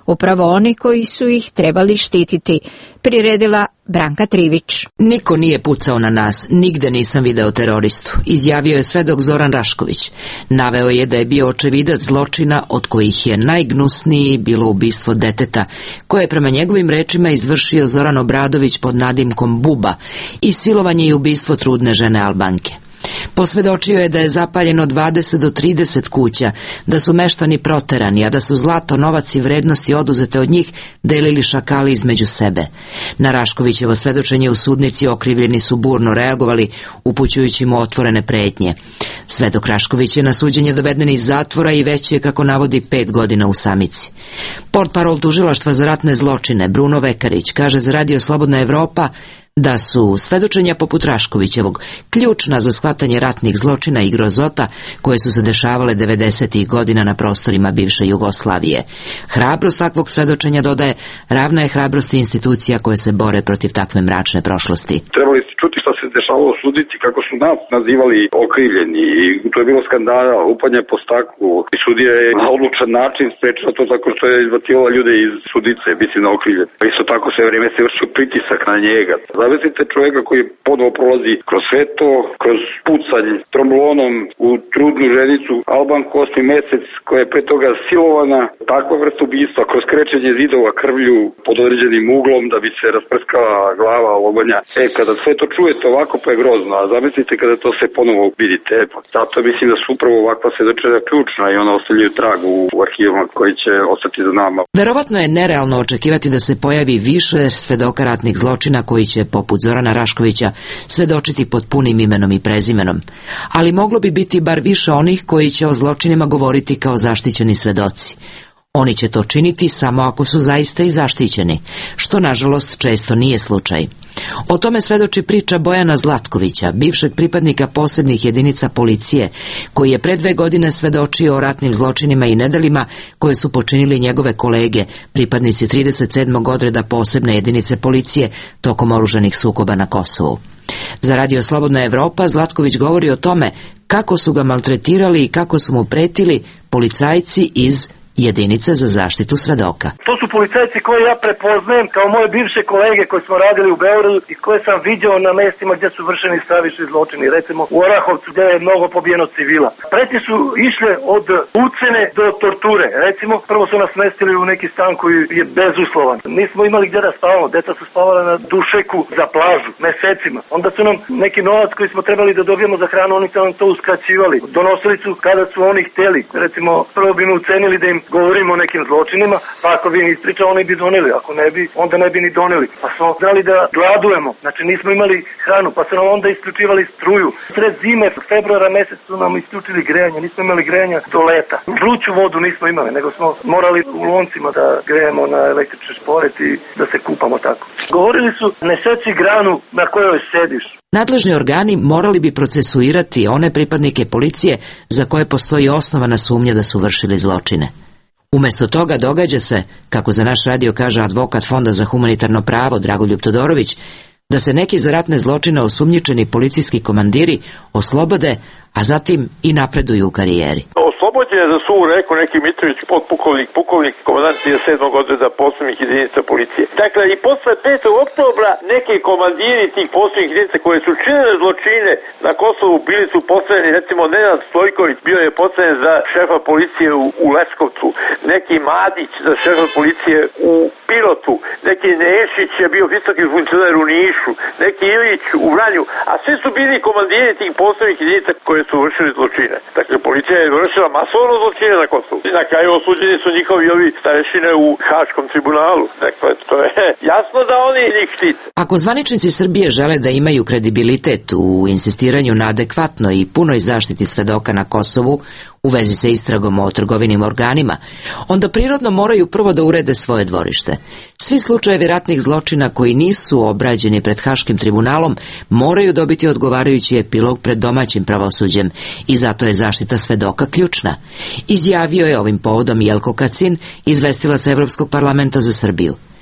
A: upravo oni koji su ih trebali štititi, priredila Branka Trivić.
L: Niko nije pucao na nas, nigde nisam video teroristu, izjavio je svedok Zoran Rašković. Naveo je da je bio očevidac zločina od kojih je najgnusniji bilo ubistvo deteta, koje je prema njegovim rečima izvršio Zoran Obradović pod nadimkom Buba i silovanje i ubistvo trudne žene Albanke. Posvedočio je da je zapaljeno 20 do 30 kuća, da su meštani proterani, a da su zlato, novac i vrednosti oduzete od njih delili šakali između sebe. Na Raškovićevo svedočenje u sudnici okrivljeni su burno reagovali, upućujući mu otvorene pretnje. Svedok Rašković je na suđenje doveden iz zatvora i već je, kako navodi, 5 godina u samici. Portparol tužilaštva za ratne zločine Bruno Vekarić kaže za Radio Slobodna Evropa da su svedočenja poput Raškovićevog ključna za shvatanje ratnih zločina i grozota koje su se dešavale 90. godina na prostorima bivše Jugoslavije. Hrabrost takvog svedočenja, dodaje, ravna je hrabrosti institucija koje se bore protiv takve mračne prošlosti.
H: Trebali ste čuti šta se dešavalo u sudnici, kako su nas nazivali okrivljeni, i to je bilo skandala, lupanje po staklu, i sudija je na odlučan način sprečila to tako što je izbacivala ljude iz sudnice, mislim na okrivljeni. Isto tako sve vreme se vršio pritisak na njega. Zavezite čovjeka koji ponovo prolazi kroz sve to, kroz pucanj tromlonom u trudnu ženicu Albanku 8. mesec, koja je pre toga silovana, takva vrsta ubistva, kroz krečenje zidova krvlju pod određenim uglom da bi se rasprskala glava lobanja. Kada sve to čujete ovako, pa je grozno, a zamislite kada to sve ponovo vidite. Zato mislim da su upravo ovakva svedočenja ključna i ona ostavljaju trag u arhivima koji će ostati za nama.
L: Verovatno je nerealno očekivati da se pojavi više svedoka ratnih zločina koji će, poput Zorana Raškovića, svedočiti pod punim imenom i prezimenom. Ali moglo bi biti bar više onih koji će o zločinima govoriti kao zaštićeni svedoci. Oni će to činiti samo ako su zaista i zaštićeni, što nažalost često nije slučaj. O tome svedoči priča Bojana Zlatkovića, bivšeg pripadnika posebnih jedinica policije, koji je pre 2 godine svedočio o ratnim zločinima i nedelima koje su počinili njegove kolege, pripadnici 37. odreda posebne jedinice policije tokom oružanih sukoba na Kosovu. Za Radio Slobodna Evropa Zlatković govori o tome kako su ga maltretirali i kako su mu pretili policajci iz jedinice za zaštitu svedoka.
M: To su policajci koje ja prepoznajem kao moje bivše kolege koji smo radili u Beogradu i koje sam viđao na mestima gdje su vršeni stravični zločini, recimo u Orahovcu gdje je mnogo pobijeno civila. Pretnje su išle od ucene do torture. Recimo, prvo su nas smestili u neki stan koji je bezuslovan. Nismo imali gdje da spavamo, deca su spavala na dušeku za plažu mesecima. Onda su nam neki novac koji smo trebali da dobijemo za hranu, oni su nam to uskraćivali. Donosili su kada su oni hteli. Recimo, prvo bi mi ucenili da im govorimo o nekim zločinima, pa ako bi im ispričao, oni bi doneli, ako ne bi, onda ne bi ni doneli. Pa smo znali da gladujemo, znači nismo imali hranu, pa su nam onda isključivali struju. Sred zime, februara mjesec su nam isključili grejanje, nismo imali grejanja do leta. Vruću vodu nismo imali, nego smo morali u loncima da grejemo na električni šporet i da se kupamo tako. Govorili su, ne seci granu na kojoj sediš.
L: Nadležni organi morali bi procesuirati one pripadnike policije za koje postoji osnovana sumnja da su vršili zločine. Umjesto toga događa se, kako za naš radio kaže advokat Fonda za humanitarno pravo Dragoljub Todorović, da se neki za ratne zločine osumnjičeni policijski komandiri oslobode, a zatim i napreduju u karijeri.
N: Oslobođen je za suvu reku neki Mitrović pukovnik, komandant 37. odreda posebnih jedinica policije. Dakle, i posle 5. oktobra neki komandiri tih posebnih jedinica koje su činile zločine na Kosovu bili su postavljeni, recimo Nenad Stojković bio je postavljen za šefa policije u Leskovcu, neki Madić za šefa policije u Pirotu, neki Nešić je bio visoki funkcioner u Nišu, neki Ilić u Vranju, a svi su bili komandiri tih posebnih jedinica koje su vršili zločine. Dakle, policija je vršila masovno zločine na Kosovu. I na kraju osuđeni su njihovi ovi starešine u Haškom tribunalu. Dakle, to je jasno da oni njih štite.
L: Ako zvaničnici Srbije žele da imaju kredibilitet u insistiranju na adekvatnoj i punoj zaštiti svedoka na Kosovu u vezi sa istragom o trgovinim organima, onda prirodno moraju prvo da urede svoje dvorište. Svi slučajevi ratnih zločina koji nisu obrađeni pred Haškim tribunalom moraju dobiti odgovarajući epilog pred domaćim pravosuđem i zato je zaštita svedoka ključna. Izjavio je ovim povodom Jelko Kacin, izvestilac Evropskog parlamenta za Srbiju.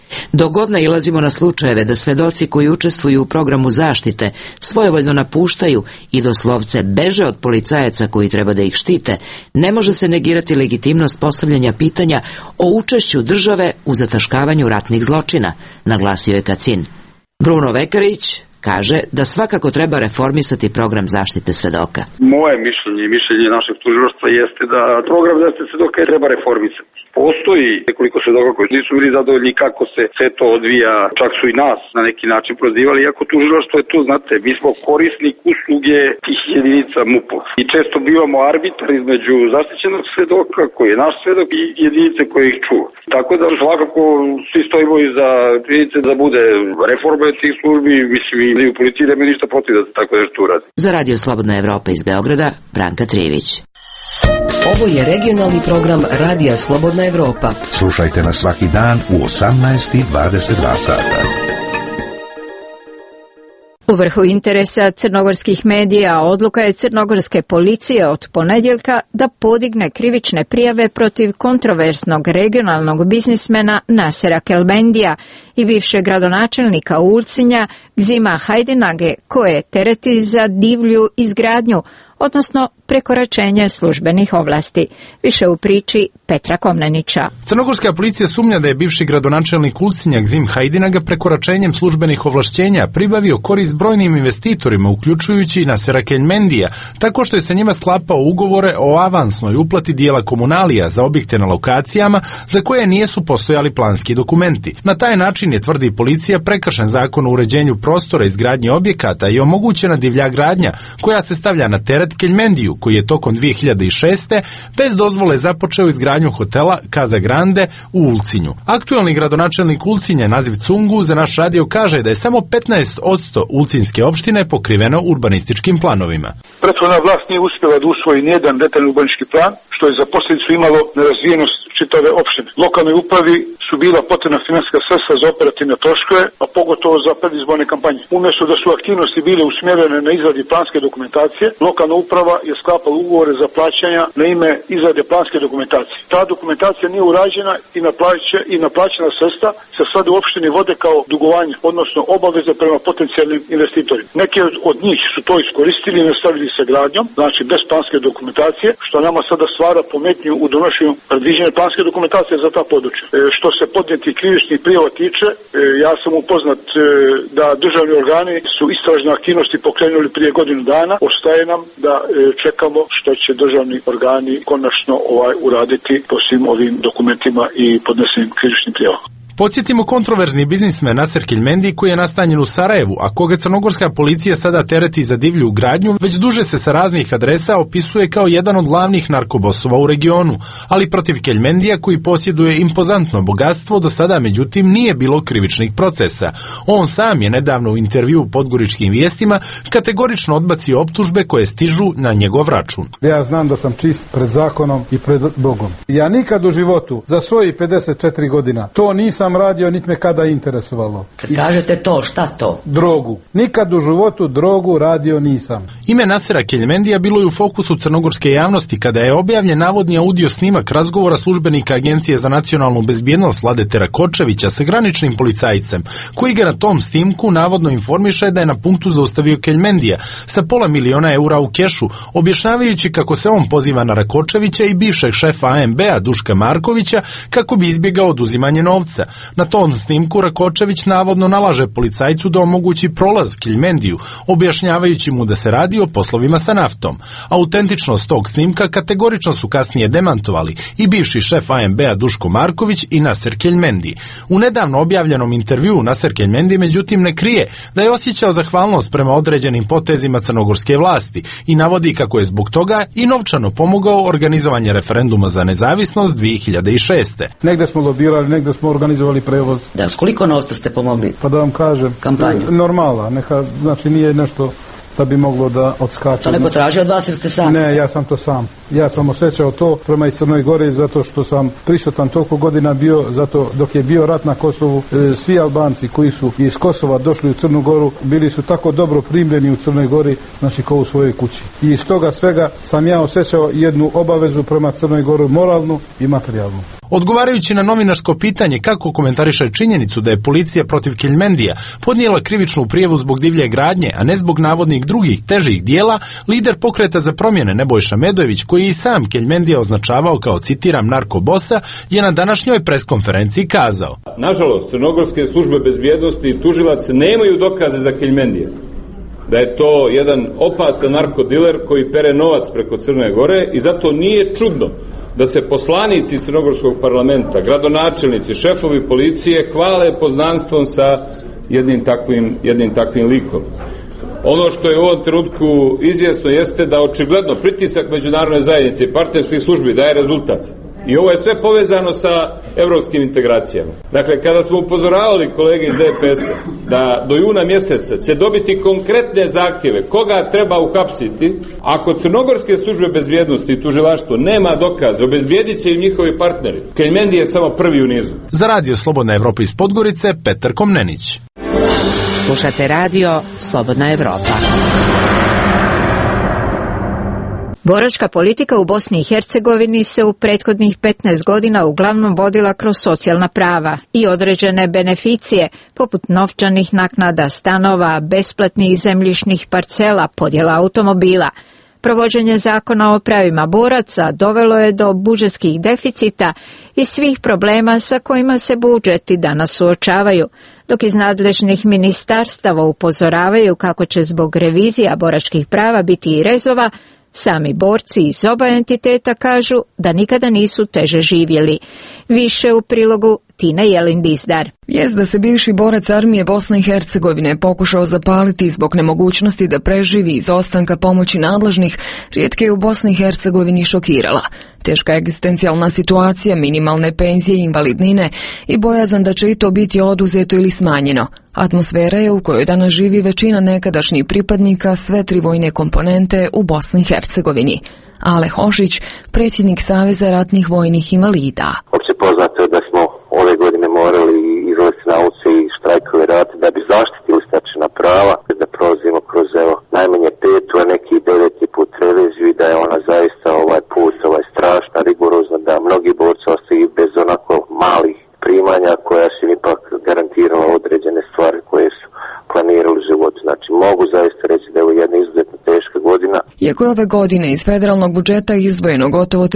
L: Dok god nailazimo na slučajeve da svedoci koji učestvuju u programu zaštite svojevoljno napuštaju i doslovce beže od policajaca koji treba da ih štite, ne može se negirati legitimnost postavljanja pitanja o učešću države u zataškavanju ratnih zločina, naglasio je Kacin. Bruno Vekarić kaže da svakako treba reformisati program zaštite svedoka.
H: Moje mišljenje i mišljenje našeg tužilaštva jeste da program zaštite svedoka treba reformisati. Postoji nekoliko svedoka koji nisu bili zadovoljni kako se sve to odvija, čak su i nas na neki način prozivali, iako tužilaštvo je tu, znate, mi smo korisnik usluge tih jedinica MUP-a. I često bivamo arbitar između zaštićenog svedoka, koji je naš svedok, i jedinice koje ih čuva. Tako da svakako svi stojimo iza jedinice da bude reforma tih službi, mislim i u policiji nema ništa protiv da se tako nešto uradi.
L: Za Radio Slobodna Evropa iz Beograda, Branka Trijević.
K: Ovo je regionalni program Radija Slobodna Evropa.
F: Slušajte nas svaki dan u 18:22 sata.
A: U vrhu interesa crnogorskih medija odluka je crnogorske policije od ponedjeljka da podigne krivične prijave protiv kontroverznog regionalnog biznismena Nasera Kelbendija i bivšeg gradonačelnika Ulcinja Gzima Hajdinage, koje tereti za divlju izgradnju, odnosno prekoračenje službenih ovlasti. Više u priči Petra Komnenića.
O: Crnogorska policija sumnja da je bivši gradonačelnik Ulcinja Gzim Hajdinaga prekoračenjem službenih ovlašćenja pribavio korist brojnim investitorima, uključujući i Nasera Kelbendija, tako što je sa njima sklapao ugovore o avansnoj uplati dijela komunalija za objekte na lokacijama za koje nisu postojali planski dokumenti. Na taj način je, tvrdi policija, prekršen zakon o uređenju prostora i izgradnji objekata i omogućena divlja gradnja koja se stavlja na teret Kelbendiju, koji je tokom 2006. bez dozvole započeo izgradnju hotela Casa Grande u Ulcinju. Aktuelni gradonačelnik Ulcinja, Naziv Cungu, za naš radio kaže da je samo 15% ulcinske opštine pokriveno urbanističkim planovima.
P: Prethodna vlast nije uspjela da usvoji nijedan detaljni urbanistički plan, što je za posljedicu imalo nerazvijenost čitave opštine. Lokalnoj upravi su bila potrebna financijska sredstva za operativne troškove, a pogotovo za predizborne kampanje. Umjesto da su aktivnosti bile usmjerene na izradi planske dokumentacije, lokalna uprava je sklapala ugovore za plaćanja na ime izrade planske dokumentacije. Ta dokumentacija nije urađena i naplaćena sredstva se sad u opštini vode kao dugovanje, odnosno obaveze prema potencijalnim investitorima. Neki od njih su to iskoristili i nastavili sa gradnjom, znači bez planske dokumentacije, što nama sada stvara pometnju u donošenju predviđene planske dokumentacije za ta područja. Što se podnijeti krivičnih prijava tiče, ja sam upoznat da državni organi su istražne aktivnosti pokrenuli prije godinu dana. Ostaje nam da čekamo što će državni organi konačno uraditi po svim ovim dokumentima i podnesenim krivičnim prijavama.
O: Podsjetimo, kontroverzni biznismen Naser Kelbendi, koji je nastanjen u Sarajevu, a koga crnogorska policija sada tereti za divlju gradnju, već duže se sa raznih adresa opisuje kao jedan od glavnih narkobosova u regionu, ali protiv Kelbendija, koji posjeduje impozantno bogatstvo, do sada međutim nije bilo krivičnih procesa. On sam je nedavno u intervju u Podgoričkim vijestima kategorično odbacio optužbe koje stižu na njegov račun.
R: Ja znam da sam čist pred zakonom i pred Bogom. Ja nikad u životu za svojih 54 godina to nisam radio, niti me kada interesovalo.
K: Kad kažete to, šta to?
R: Drogu. Nikad u životu drogu radio nisam.
O: Ime Nasera Kelbendija bilo je u fokusu crnogorske javnosti kada je objavljen navodni audio snimak razgovora službenika Agencije za nacionalnu bezbjednost Vladete Rakočevića sa graničnim policajcem, koji ga na tom snimku navodno informiše da je na punktu zaustavio Kelbendija sa $500.000 eura u kešu, objašnjavajući kako se on poziva na Rakočevića i bivšeg šefa ANB-a Duška Markovića kako bi izbjegao oduzimanje novca. Na tom snimku Rakočević navodno nalaže policajcu da omogući prolaz Kelbendiju, objašnjavajući mu da se radi o poslovima sa naftom. Autentičnost tog snimka kategorično su kasnije demantovali i bivši šef ANB-a Duško Marković i Naser Kelbendi. U nedavno objavljenom intervjuu Naser Kelbendi međutim ne krije da je osjećao zahvalnost prema određenim potezima crnogorske vlasti i navodi kako je zbog toga i novčano pomogao organizovanje referenduma za nezavisnost 2006.
R: Negde smo lobirali, negde smo organizovali prevoz.
K: Da, s koliko novca ste pomogli?
R: Pa da vam kažem,
K: kampanju?
R: Normala, znači nije nešto da bi moglo da odskače.
K: To neko traži od vas ili ste sam?
R: Ne, ja sam to sam. Ja sam osjećao to prema i Crnoj Gori zato što sam prisutan toliko godina bio, zato dok je bio rat na Kosovu, svi Albanci koji su iz Kosova došli u Crnu Goru bili su tako dobro primljeni u Crnoj Gori, znači kao u svojoj kući. I iz toga svega sam ja osjećao jednu obavezu prema Crnoj Gori, moralnu i materijalnu.
O: Odgovarajući na novinarsko pitanje kako komentariše činjenicu da je policija protiv Keljmendija podnijela krivičnu prijavu zbog divlje gradnje, a ne zbog navodnih drugih težih dijela, lider Pokreta za promjene Nebojša Medojević, koji je i sam Keljmendija označavao kao, citiram, narkobosa, je na današnjoj preskonferenciji kazao:
G: nažalost, crnogorske službe bezbjednosti i tužilac nemaju dokaze za Keljmendija. Da je to jedan opasan narkodiler koji pere novac preko Crne Gore i zato nije čudno da se poslanici Crnogorskog parlamenta, gradonačelnici, šefovi policije hvale poznanstvom sa jednim takvim likom. Ono što je u ovom trenutku izvjesno jeste da očigledno pritisak međunarodne zajednice i partnerskih službi daje rezultat. I ovo je sve povezano sa evropskim integracijama. Dakle, kada smo upozoravali kolege iz DPS-a da do juna mjeseca će dobiti konkretne zahtjeve koga treba uhapsiti, ako crnogorske službe bezbjednosti i tužilaštvo nema dokaze, obezbijedit će im njihovi partneri. Keljmendi je samo prvi u nizu.
O: Za Radio Slobodna Evropa iz Podgorice, Petar Komnenić.
L: Slušate radio Slobodna Evropa.
A: Boračka politika u Bosni i Hercegovini se u prethodnih 15 godina uglavnom vodila kroz socijalna prava i određene beneficije, poput novčanih naknada, stanova, besplatnih zemljišnih parcela, podjela automobila. Provođenje zakona o pravima boraca dovelo je do budžetskih deficita i svih problema sa kojima se budžeti danas suočavaju, dok iz nadležnih ministarstava upozoravaju kako će zbog revizija boračkih prava biti i rezova. Sami borci iz oba entiteta kažu da nikada nisu teže živjeli. Više u prilogu Tine Jelin-Dizdar.
D: Vijest da se bivši borac armije Bosne i Hercegovine pokušao zapaliti zbog nemogućnosti da preživi izostanka pomoći nadležnih, rijetke je u Bosni i Hercegovini šokirala. Teška egzistencijalna situacija, minimalne penzije i invalidnine i bojazan da će i to biti oduzeto ili smanjeno. Atmosfera je u kojoj danas živi većina nekadašnjih pripadnika sve tri vojne komponente u Bosni i Hercegovini. Ale Hošić, predsjednik Saveza ratnih vojnih invalida.
S: Opće poznato je da smo ove godine morali izlaziti na ulice i štrajkove raditi da bi zaštitili stečena prava, da prolazimo kroz najmanje 5, a neki 9. put reviziju i da je ona zaista ovaj put strašna, rigorozna, da mnogi borci ostaju bez onako malih primanja koja su im ipak garantirala određene stvari koje su planirali u životu. Znači mogu zaista reći da je ovo jedna izuzetno teška godina.
D: Iako je ove godine iz federalnog budžeta izdvojeno gotovo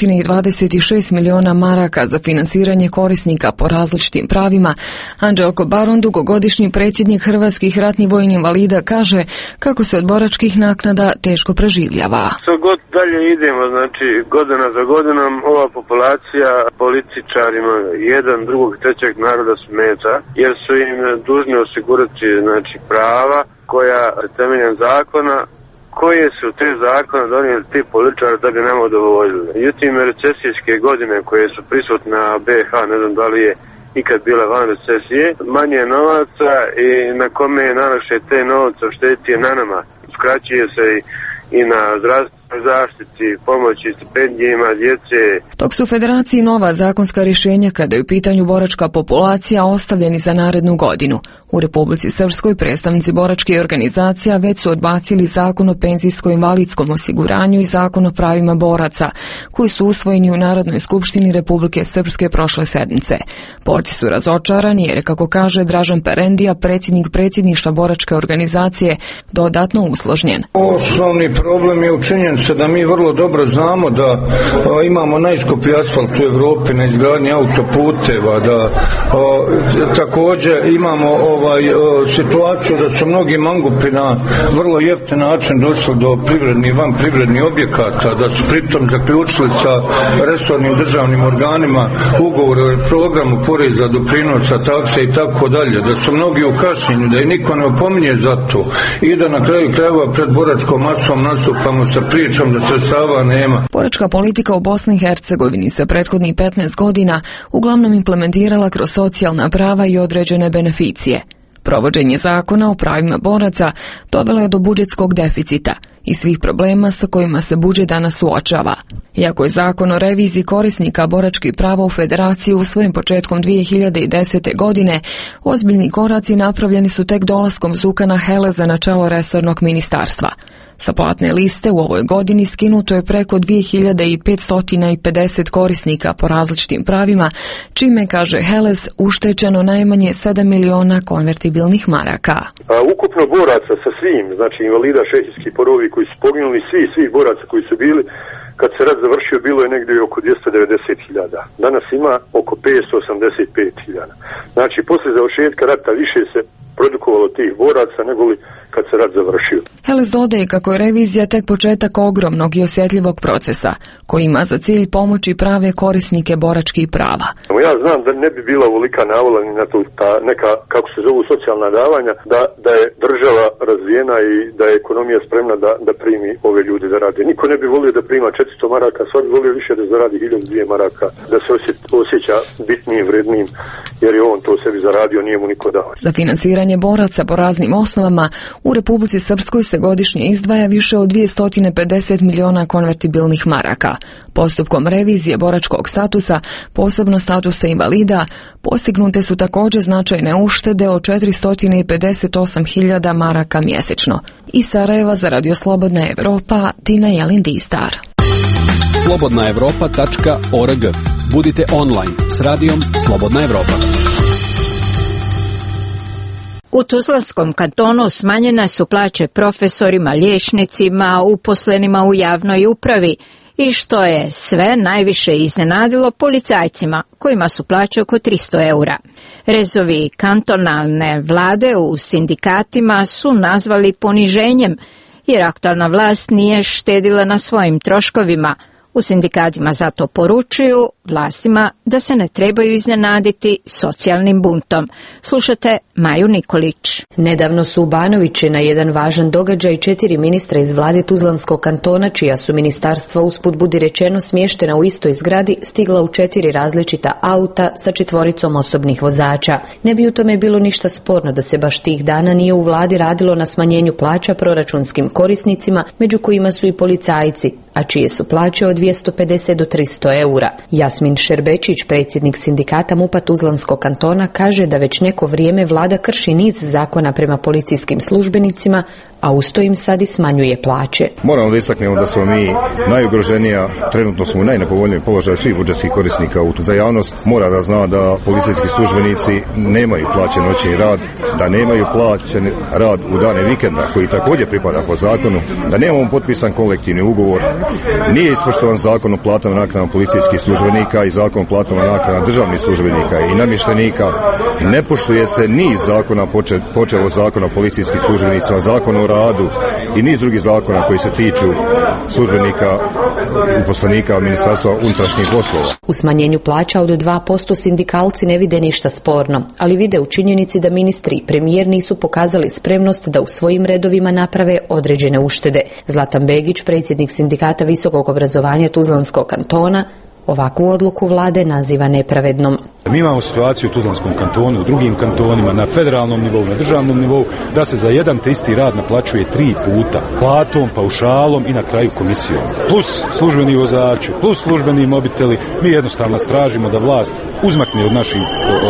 D: 326 miliona maraka za finansiranje korisnika po različitim pravima, Anđelko Baron, dugogodišnji predsjednik Hrvatskih ratnih vojnih invalida, kaže kako se od boračkih naknada teško preživljava.
T: Što god dalje idemo, znači godina za godinom, ova populacija političarima jedan, drugog, trećeg naroda smeta, jer su im dužni osigurati znači prava koja temeljem zakona koje su te zakone donijeli ti političari da bi nam udovoljili. Međutim, recesijske godine koje su prisutne na BiH, ne znam da li je ikad bila van recesije, manje novaca i na kome je najlakše te novce štediti na nama. Skraćuje se i na zdravstvenoj zaštiti, pomoći, stipendijima djece.
D: Dok su u Federaciji nova zakonska rješenja kada je u pitanju boračka populacija ostavljeni za narednu godinu. U Republici Srpskoj predstavnici boračkih organizacija već su odbacili zakon o penzijsko-invalidskom osiguranju i zakon o pravima boraca, koji su usvojeni u Narodnoj skupštini Republike Srpske prošle sedmice. Borci su razočarani jer, kako kaže Dražan Perendija, predsjednik predsjedništva boračke organizacije, dodatno usložnjen.
U: Osnovni problem je u činjenici da mi vrlo dobro znamo da imamo najskuplji asfalt u Evropi na izgradnji autoputeva, da također imamo situaciju da su mnogi mangupi na vrlo jeftin način došli do privrednih i van privrednih objekata, da su pritom zaključili sa resornim državnim organima ugovore o programu poreza, doprinosa, takse i tako dalje, da su mnogi u kašnjenju, da i niko ne opominje za to i da na kraju krajeva pred boračkom masom nastupamo sa pričom da sredstava nema.
D: Boračka politika u Bosni i Hercegovini se prethodnih 15 godina uglavnom implementirala kroz socijalna prava i određene beneficije. Provođenje zakona o pravima boraca dovelo je do budžetskog deficita i svih problema sa kojima se budžet danas suočava. Iako je zakon o reviziji korisnika boračkih prava u Federaciji usvojen početkom 2010. godine, ozbiljni koraci napravljeni su tek dolaskom Zukana Heleza na čelo resornog ministarstva. Sa platne liste u ovoj godini skinuto je preko 2550 korisnika po različitim pravima, čime, kaže Heles, ušteđeno najmanje 7 miliona konvertibilnih maraka.
C: Ukupno boraca sa svim, znači invalida, šehijski porovi koji su poginuli, svih boraca koji su bili, kad se rat završio, bilo je negdje oko 290.000. Danas ima oko 585.000. Znači, poslije završetka rata više se produkovalo tih boraca nego li kad se rat završio.
D: Heles dodaje kako je revizija tek početak ogromnog i osjetljivog procesa, koji ima za cilj pomoći prave korisnike boračkih prava.
C: Ja znam da ne bi bila ovolika navala ni na to, ta neka, kako se zovu, socijalna davanja, da je država razvijena i da je ekonomija spremna da primi ove ljude da rade. Niko ne bi volio da prima 400 maraka, svaki volio više da zaradi 1002 maraka, da se osjeća bitnijim, vrednijim, jer je on to sebi zaradio, nije mu niko dao.
D: Za finansiranje boraca po raznim osnovama u Republici Srpskoj se godišnje izdvaja više od 250 miliona konvertibilnih maraka. Postupkom revizije boračkog statusa, posebno statusa invalida, postignute su također značajne uštede od 458.000 maraka mjesečno. Iz Sarajeva za Radio Slobodna Evropa, Tina Jelin-Distar.
J: slobodnaevropa.org. Budite online s radijom Slobodna Evropa.
A: U Tuzlanskom kantonu smanjene su plaće profesorima, liječnicima, uposlenima u javnoj upravi i što je sve najviše iznenadilo policajcima, kojima su plaće oko 300 eura. Rezovi kantonalne vlade u sindikatima su nazvali poniženjem, jer aktualna vlast nije štedila na svojim troškovima. U sindikatima zato poručuju vlastima da se ne trebaju iznenaditi socijalnim buntom. Slušate Maju Nikolić.
X: Nedavno su u Banovići na jedan važan događaj 4 ministra iz vlade Tuzlanskog kantona, čija su ministarstva usput budi rečeno smještena u istoj zgradi, stigla u 4 različita auta sa 4 osobnih vozača. Ne bi u tome bilo ništa sporno da se baš tih dana nije u vladi radilo na smanjenju plaća proračunskim korisnicima, među kojima su i policajci, a čije su plaće od 250 do 300 eura. Jasmin Šerbečić, predsjednik sindikata MUP-a Tuzlanskog kantona, kaže da već neko vrijeme vlada krši niz zakona prema policijskim službenicima, a usto im sad i smanjuje plaće.
E: Moramo da istaknemo da smo mi najugroženija, trenutno smo u najnepovoljnijem položaju svih budžetskih korisnika. Za javnost mora da zna da policijski službenici nemaju plaćen noćni rad, da nemaju plaćen rad u dane vikenda, koji također pripada po zakonu, da nemamo potpisan kolektivni ugovor, nije ispoštovan zakon o platama naknadama policijskih službenika i zakon o platama naknadama državnih službenika i namještenika, ne poštuje se niz zakona, počevo zakona o policijskim službenicima, zakon o radu i niz drugih zakona koji se tiču službenika uposlenika Ministarstva unutrašnjih poslova.
X: U smanjenju plaća od 2% sindikalci ne vide ništa sporno, ali vide u činjenici da ministri i premijer nisu pokazali spremnost da u svojim redovima naprave određene uštede. Zlatan Begić, predsjednik sindikata visokog obrazovanja Tuzlanskog kantona, ovakvu odluku vlade naziva nepravednom.
Y: Mi imamo situaciju u Tuzlanskom kantonu, u drugim kantonima, na federalnom nivou, na državnom nivou, da se za jedan te isti rad naplaćuje 3 puta. Platom, paušalom i na kraju komisijom. Plus službeni vozači, plus službeni mobiteli. Mi jednostavno stražimo da vlast uzmakne od naših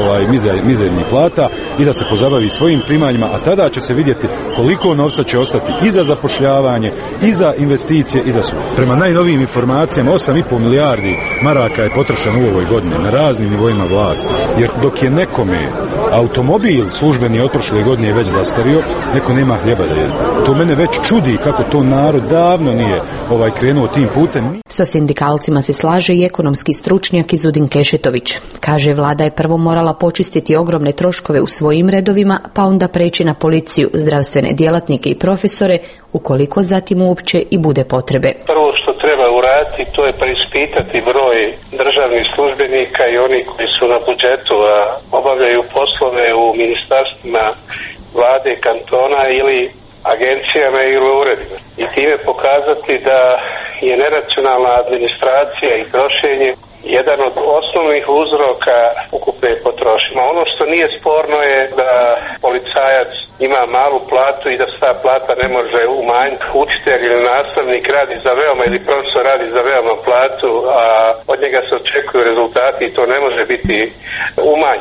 Y: mizernih plata i da se pozabavi svojim primanjima, a tada će se vidjeti koliko novca će ostati i za zapošljavanje, i za investicije, i za sve. Prema najnovijim informacijama, 8,5 milijardi maraka je potrošeno u ovoj godini na raznim nivoima vlasti. Jer dok je nekome automobil službeni od prošle godine već zastario, neko nema hljeba da jede. To mene već čudi kako to narod davno nije krenuo tim putem.
X: Sa sindikalcima se slaže i ekonomski stručnjak Izudin Kešetović. Kaže, vlada je prvo morala počistiti ogromne troškove u svojim redovima, pa onda preći na policiju, zdravstvene djelatnike i profesore, ukoliko zatim uopće i bude potrebe.
Q: Prvo što treba uraditi, to je preispitati broj državnih službenika i oni koji su na budžetu, a obavljaju poslove u ministarstvima vlade, kantona ili agencijama ili uredima. I time pokazati da je neracionalna administracija i trošenje jedan od osnovnih uzroka ukupne potrošnje. Ono što nije sporno je da policajac ima malu platu i da se ta plata ne može umanjiti. Učitelj ili nastavnik radi za veoma ili profesor radi za veoma platu, a od njega se očekuju rezultati i to ne može biti umanjeno.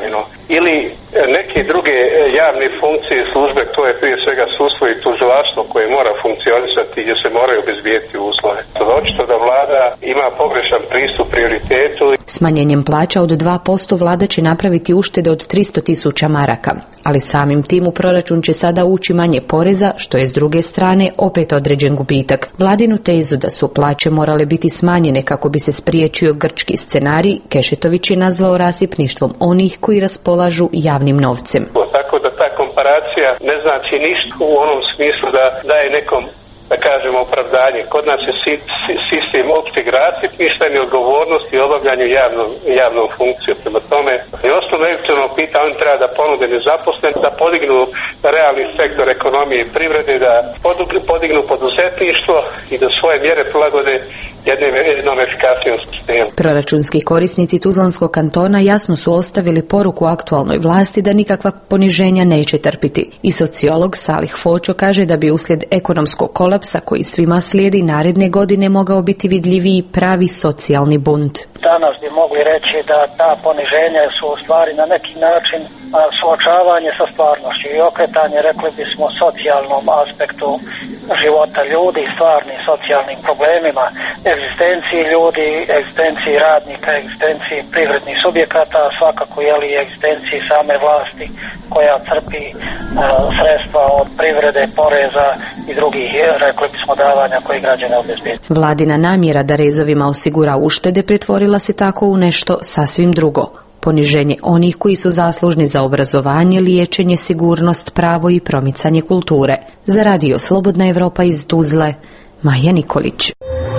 Q: ili neke druge javne funkcije i službe, to je prije svega sudstvo i tužilaštvo koje mora funkcionisati gdje se moraju obezbijeti uslove. Očito da vlada ima pogrešan pristup prioritetu.
X: Smanjenjem plaća od 2% vlada će napraviti uštede od 300.000 maraka, ali samim tim u proračun će sada ući manje poreza, što je s druge strane opet određen gubitak. Vladinu tezu da su plaće morale biti smanjene kako bi se spriječio grčki scenarij, Kešetović je nazvao rasipništvom onih koji raspolažu javnim novcem.
Q: Tako da ta komparacija ne znači ništa u onom smislu da daje nekom, da kažemo, opravdanje. Kod nas je sistem opšteg rasipništva i odgovornosti i obavljanju javnom funkcijom. Prema tome, i osnovno eventualno pitanje, oni treba da ponude nezaposlene, da podignu realni sektor ekonomije i privrede, da podignu poduzetništvo i da svoje mjere prilagode jednom efikasnijom sistemu.
X: Proračunski korisnici Tuzlanskog kantona jasno su ostavili poruku aktualnoj vlasti da nikakva poniženja neće trpiti. I sociolog Salih Fočo kaže da bi uslijed ekonomskog kolapsa koji svima slijedi naredne godine mogao biti vidljiviji pravi socijalni bunt.
B: Danas bi mogli reći da ta poniženja su u stvari na neki način suočavanje sa stvarnošću i okretanje, rekli bismo, socijalnom aspektu života ljudi, stvarnim socijalnim problemima, egzistenciji ljudi, egzistenciji radnika, egzistenciji privrednih subjekata, a svakako i egzistenciji same vlasti koja crpi sredstva od privrede, poreza i drugih, rekli bismo, davanja koji građane obezbjeđuju.
X: Vladina namjera da rezovima osigura uštede pretvorila se tako u nešto sasvim drugo. Poniženje onih koji su zaslužni za obrazovanje, liječenje, sigurnost, pravo i promicanje kulture. Za Radio Slobodna Evropa iz Tuzle, Maja Nikolić.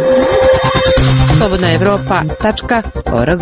A: slobodnaevropa.org.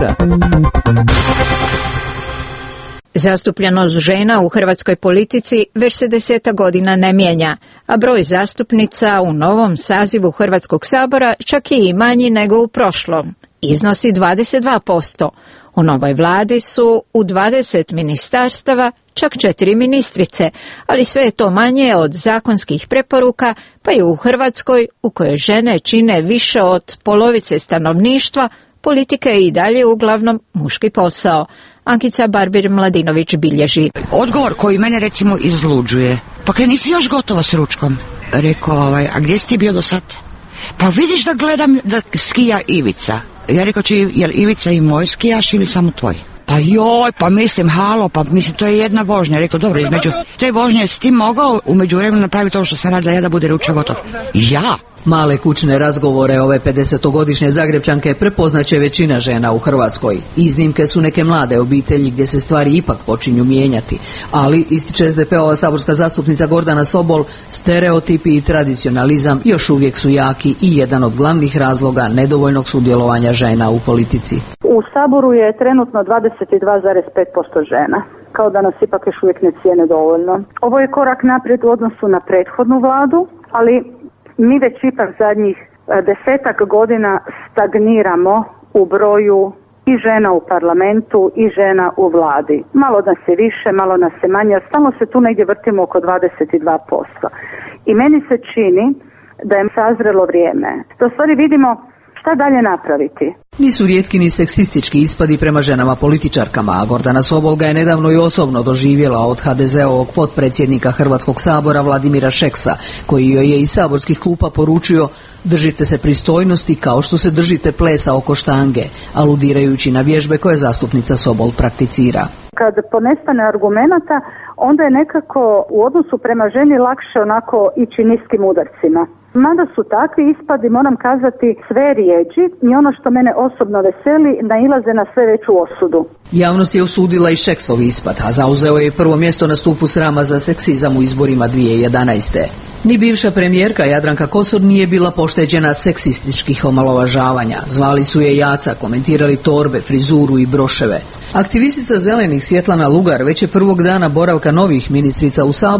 A: Zastupljenost žena u hrvatskoj politici već se 10 godina ne mijenja, a broj zastupnica u novom sazivu Hrvatskog sabora čak je i manji nego u prošlom. Iznosi 22%. U novoj vladi su u 20 ministarstava čak 4 ministrice, ali sve je to manje od zakonskih preporuka, pa i u Hrvatskoj, u kojoj žene čine više od polovice stanovništva, politika je i dalje uglavnom muški posao. Ankica Barbir-Mladinović bilježi.
I: Odgovor koji mene recimo izluđuje. Pa kaj nisi još gotova s ručkom? Rekao, a gdje si ti bio do sad? Pa vidiš da gledam da skija Ivica. Ja rekao, je li Ivica i moj skijaš ili samo tvoj? Pa joj, pa mislim, halo, pa mislim, to je jedna vožnja. Rekao, dobro, između te vožnje si ti mogao u međuvremenu napraviti ovo što sam radila ja da bude ručak gotov? Ja?
M: Male kućne razgovore ove 50-godišnje Zagrebčanke prepoznaće većina žena u Hrvatskoj. Iznimke su neke mlade obitelji gdje se stvari ipak počinju mijenjati. Ali, ističe SDP-ova saborska zastupnica Gordana Sobol, stereotipi i tradicionalizam još uvijek su jaki i jedan od glavnih razloga nedovoljnog sudjelovanja žena u politici.
V: U Saboru je trenutno 22,5% žena. Kao da nas ipak još uvijek ne cijene dovoljno. Ovo je korak naprijed u odnosu na prethodnu vladu, ali mi već ipak zadnjih 10 godina stagniramo u broju i žena u parlamentu i žena u vladi. Malo nas je više, malo nas je manje, a stalno se tu negdje vrtimo oko 22%. I meni se čini da je sazrelo vrijeme. Da u stvari vidimo šta dalje napraviti.
M: Nisu rijetki ni seksistički ispadi prema ženama političarkama, a Gordana Sobol ga je nedavno i osobno doživjela od HDZ-ovog potpredsjednika Hrvatskog sabora Vladimira Šeksa, koji joj je iz saborskih klupa poručio: držite se pristojnosti kao što se držite plesa oko štange, aludirajući na vježbe koje zastupnica Sobol prakticira.
V: Kad ponestane argumenata, onda je nekako u odnosu prema ženi lakše onako ići niskim udarcima. Mada su takvi ispadi, moram kazati, sve rijeđi i ono što mene osobno veseli, nailaze na sve veću osudu.
M: Javnost je osudila i Šeksov ispad, a zauzeo je prvo mjesto na stupu srama za seksizam u izborima 2011. Ni bivša premijerka Jadranka Kosor nije bila pošteđena seksističkih omalovažavanja. Zvali su je jaca, komentirali torbe, frizuru i broševe. Aktivistica zelenih Svjetlana Lugar već je prvog dana boravka novih ministrica u Saboru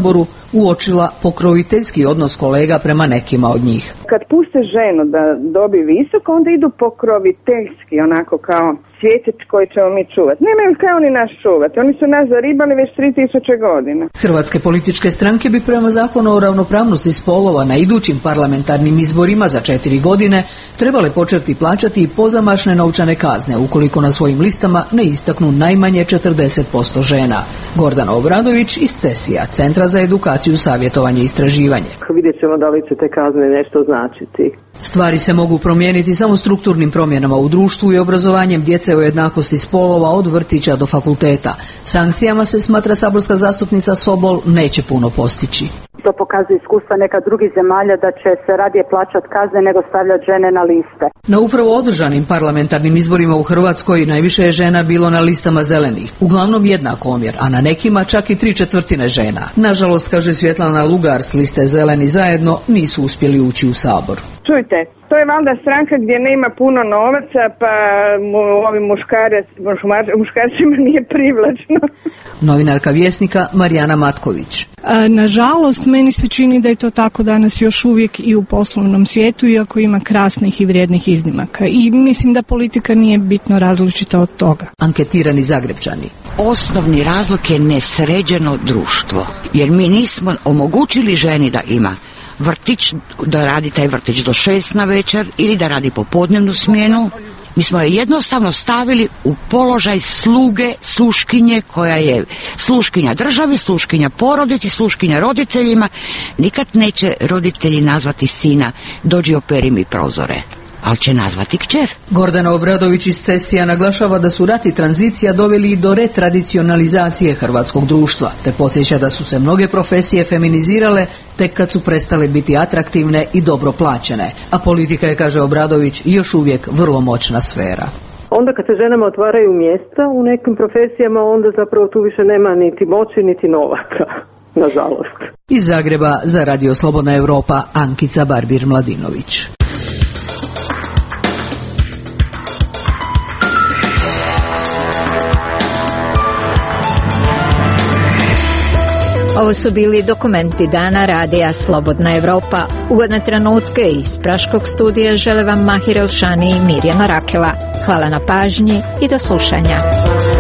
M: uočila pokroviteljski odnos kolega prema nekima od njih.
F: Kad puste ženu da dobi visoko, onda idu pokroviteljski, onako kao svijetić koji ćemo mi čuvati. Nemaju kao oni nas čuvati, oni su nas zaribali već 3000 godina.
M: Hrvatske političke stranke bi prema zakonu o ravnopravnosti spolova na idućim parlamentarnim izborima za 4 godine trebale početi plaćati i pozamašne novčane kazne ukoliko na svojim listama ne istaknu najmanje 40% žena. Gordana Obradović iz CESI-a, Centra za edukaciju, savjetovanje i istraživanje.
H: Vidjet ćemo da li će te kazne nešto značiti.
M: Stvari se mogu promijeniti samo strukturnim promjenama u društvu i obrazovanjem djece o jednakosti spolova od vrtića do fakulteta. Sankcijama se, smatra saborska zastupnica Sobol, neće puno postići.
V: To pokazuje iskustva neka drugih zemalja da će se radije plaćati kazne nego stavljati žene na liste.
M: Na upravo održanim parlamentarnim izborima u Hrvatskoj najviše je žena bilo na listama zelenih. Uglavnom jednak omjer, a na nekima čak i 3/4 žena. Nažalost, kaže Svjetlana Lugar s liste Zeleni zajedno, nisu uspjeli ući u Sabor.
F: Čujte, to je valjda stranka gdje nema puno novaca, pa ovim muškarcima nije privlačno.
M: Novinarka Vjesnika Marijana Matković.
N: Nažalost, meni se čini da je to tako danas još uvijek i u poslovnom svijetu, iako ima krasnih i vrijednih iznimaka. I mislim da politika nije bitno različita od toga.
M: Anketirani Zagrepčani.
I: Osnovni razlog je nesređeno društvo, jer mi nismo omogućili ženi da ima vrtić, da radi taj vrtić do 6 na večer ili da radi popodnevnu smjenu. Mi smo je jednostavno stavili u položaj sluge, sluškinje, koja je sluškinja državi, sluškinja porodici, sluškinja roditeljima. Nikad neće roditelji nazvati sina dođi operi mi prozore, ali će nazvati kćer.
M: Gordana Obradović iz CESI-a naglašava da su rat i tranzicija doveli do retradicionalizacije hrvatskog društva, te podsjeća da su se mnoge profesije feminizirale tek kad su prestale biti atraktivne i dobro plaćene. A politika je, kaže Obradović, još uvijek vrlo moćna sfera.
H: Onda kad se ženama otvaraju mjesta u nekim profesijama, onda zapravo tu više nema niti moći, niti novaca, nažalost.
M: Iz Zagreba za Radio Slobodna Europa, Ankica Barbir-Mladinović.
A: Ovo su bili dokumenti dana radija Slobodna Europa. Ugodne trenutke iz Praškog studija žele vam Mahir Elšani i Mirjana Rakela. Hvala na pažnji i do slušanja.